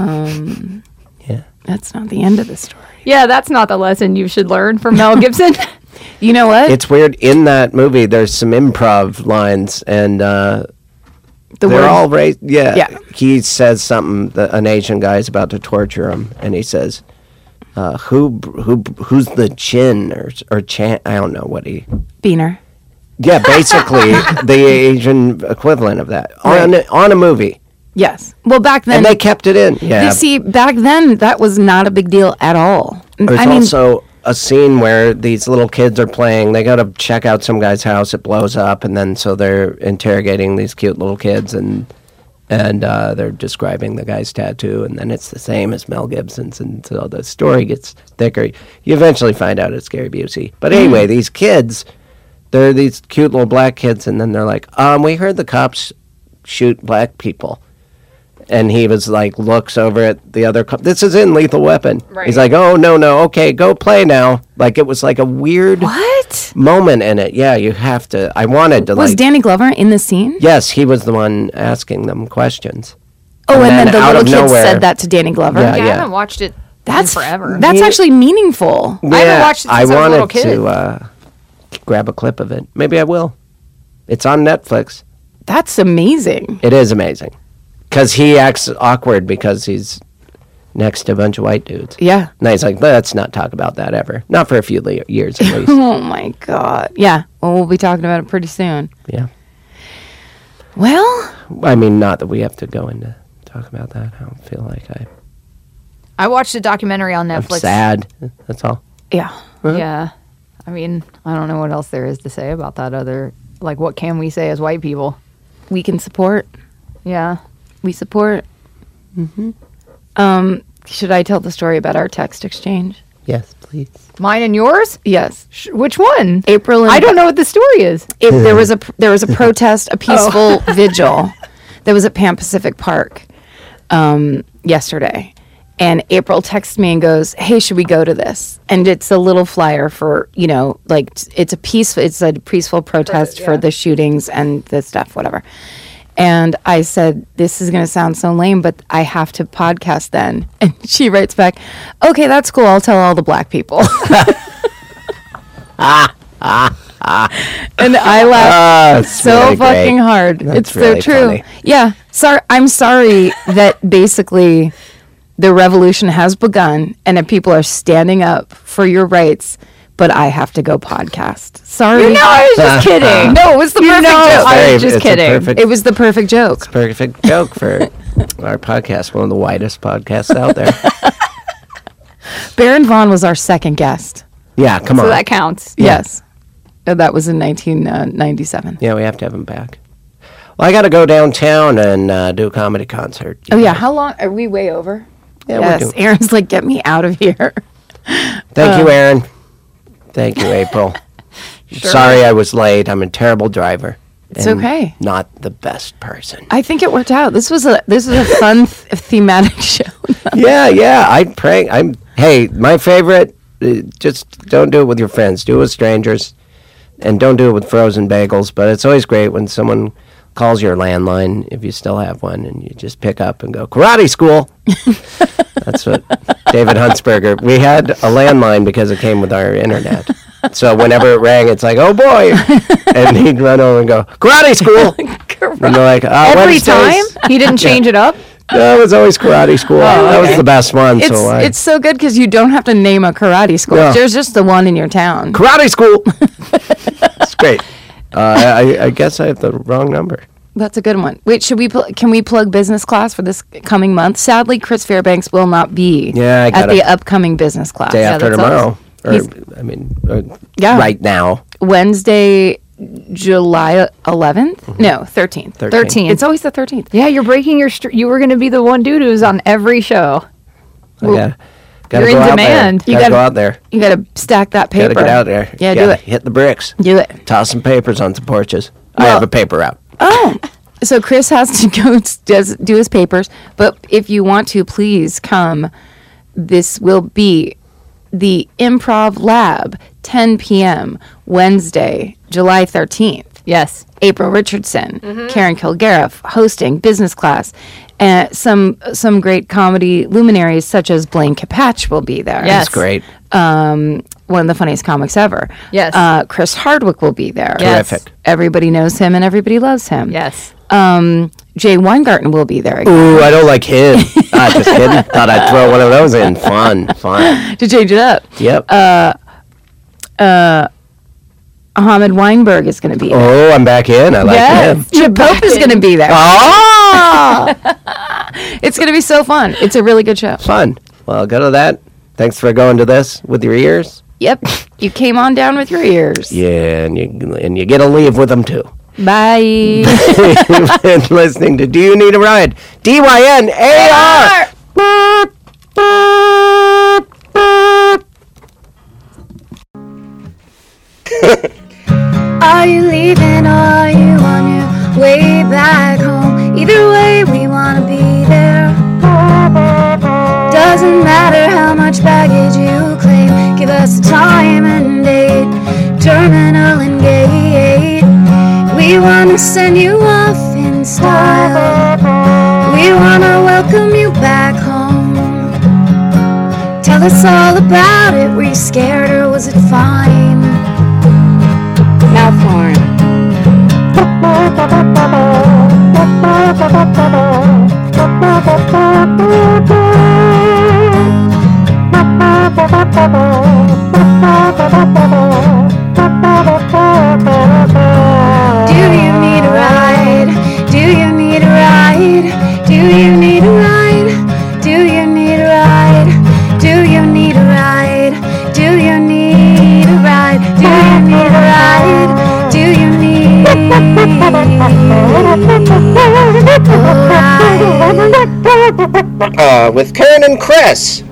Um, Yeah, that's not the end of the story. Yeah, that's not the lesson you should learn from Mel Gibson. You know what? it's weird. In that movie, there's some improv lines, and uh, the they're word- all raised. Yeah, Yeah. he says something. That an Asian guy is about to torture him, and he says, uh, "Who, who, who's the chin or or chan? I don't know what he." Beaner. Yeah, basically the Asian equivalent of that on a, on a movie, Yes. Well, back then, and they kept it in. Yeah, you see, back then that was not a big deal at all. there's I mean, also a scene where these little kids are playing. They go to check out some guy's house. It blows up, and then so they're interrogating these cute little kids, and and uh, they're describing the guy's tattoo, and then it's the same as Mel Gibson's, and so the story gets thicker. You eventually find out it's Gary Busey, but anyway, these kids. They're these cute little black kids, and then they're like, um, we heard the cops shoot black people. And he was like, looks over at the other cop. This is in Lethal Weapon. Right. He's like, oh, no, no, okay, go play now. Like, it was like a weird what? moment in it. Yeah, you have to. I wanted to, Was like. Danny Glover in the scene? Yes, he was the one asking them questions. Oh, and, And then, then the out little of kid nowhere- said that to Danny Glover. Yeah, Yeah, I yeah. haven't watched it That's in forever. That's He- actually meaningful. I haven't watched it I since I was a wanted little kid. to uh, grab a clip of it. Maybe I will. It's on Netflix. That's amazing. It is amazing. Because he acts awkward because he's next to a bunch of white dudes. Yeah. And he's like, let's not talk about that ever. Not for a few le- years at least. Oh my God. Yeah. Well, we'll be talking about it pretty soon. Yeah. Well, I mean, not that we have to go into talk about that. I don't feel like I, I watched a documentary on I'm Netflix. sad. That's all. yeah. Yeah. I mean, I don't know what else there is to say about that other, like, what can we say as white people? We can support. Yeah. We support. Mm-hmm. Um, should I tell the story about our text exchange? Yes, please. Mine and yours? Yes. Sh- which one? April and I don't know what the story is. It, there was a there was a protest, a peaceful vigil that was at Pan Pacific Park um, yesterday, and April texts me and goes, "Hey, should we go to this?" And it's a little flyer for, you know, like t- it's a peaceful it's a peaceful protest for the shootings and the stuff, whatever. And I said, "This is going to sound so lame, but I have to podcast then." And she writes back, "Okay, that's cool. I'll tell all the black people." And I laughed Ah, it's so really great. fucking hard. That's it's so really true. funny. Yeah. Sorry. I'm sorry that basically the revolution has begun and that people are standing up for your rights. But I have to go podcast. Sorry. You know, I was just kidding. No, it was the You perfect know, joke. I Very- was just it's a kidding. perfect- It was the perfect joke. Perfect joke for our podcast, one of the widest podcasts out there. Baron Vaughn was our second guest. Yeah, come So on. that counts. Yes. Uh, That was in nineteen ninety-seven. Yeah, we have to have him back. Well, I got to go downtown and uh, do a comedy concert. Oh, yeah. How long? Are we way over? Yeah, we're yes. doing- Aaron's like, get me out of here. Thank Uh, you, Aaron. Thank you, April. Sorry I was late. I'm a terrible driver. It's and okay. Not the best person. I think it worked out. This was a this was a fun th- thematic show. yeah, yeah. I pray. I'm. Hey, my favorite. Uh, just don't do it with your friends. Do it with strangers, and don't do it with frozen bagels. But it's always great when someone calls your landline, if you still have one, and you just pick up and go karate school. That's what David Huntsberger. We had a landline because it came with our internet. So whenever it rang, it's like, oh boy, and he'd run over and go karate school. And they're like, uh, Every Wednesdays. time he didn't change it up. No, it was always karate school. That was okay. the best one. It's so I, it's so good because you don't have to name a karate school. No. There's just the one in your town. karate school. It's great. Uh, I, I guess I have the wrong number. That's a good one. Wait, should we pl- can we plug business class for this coming month? Sadly, Chris Fairbanks will not be Yeah, I at gotta- the upcoming business class. Day after that's tomorrow. Or, He's- I mean, uh, Yeah. right now. Wednesday, July eleventh? Mm-hmm. No, thirteenth. thirteenth. It's always the thirteenth. Yeah, you're breaking your. Str- you were going to be the one dude who's on every show. I gotta, gotta you're go in out demand. There. You gotta, gotta- go out there. You got to stack that paper. Gotta get out there. Yeah, do Gotta it. Hit the bricks. Do it. Toss some papers on some porches. I Well- have a paper route. Oh, so Chris has to go s- does do his papers, but if you want to, please come. This will be the Improv Lab, ten p.m. Wednesday, July thirteenth. Yes. April Richardson, Karen Kilgariff hosting business class, and some some great comedy luminaries such as Blaine Capatch will be there. Yes. That's great. Um, one of the funniest comics ever. Yes. Uh, Chris Hardwick will be there. Yes. Terrific. Everybody knows him and everybody loves him. Yes. Um, Jay Weingarten will be there again. Ooh, I don't like him. ah, just kidding. Thought I'd throw one of those in. Fun, fun. To change it up. Yep. Ahmed Weinberg is going to be there. oh, I'm back in. I like him. Chip Pope is going to be there. Oh, It's going to be so fun. It's a really good show. fun. Well, go to that. Thanks for going to this with your ears. Yep. You came on down with your ears. Yeah, and you and you get to leave with them too. Bye. You've been listening to Do You Need a Ride? D Y N A R. Are you leaving or are you on your way back home? Either way, we wanna be there. Doesn't matter how much baggage you claim, give us a time and date, terminal and gate. We wanna send you off in style. We wanna welcome you back home. Tell us all about it. Were you scared or was it fine? Mouth horn. Do you need a ride? Do you need a ride? Do you need a ride? Do you need a ride? Do you need a ride? Do you need a ride? Do you need a ride? Do you need a ride? Uh, with Karen and Chris.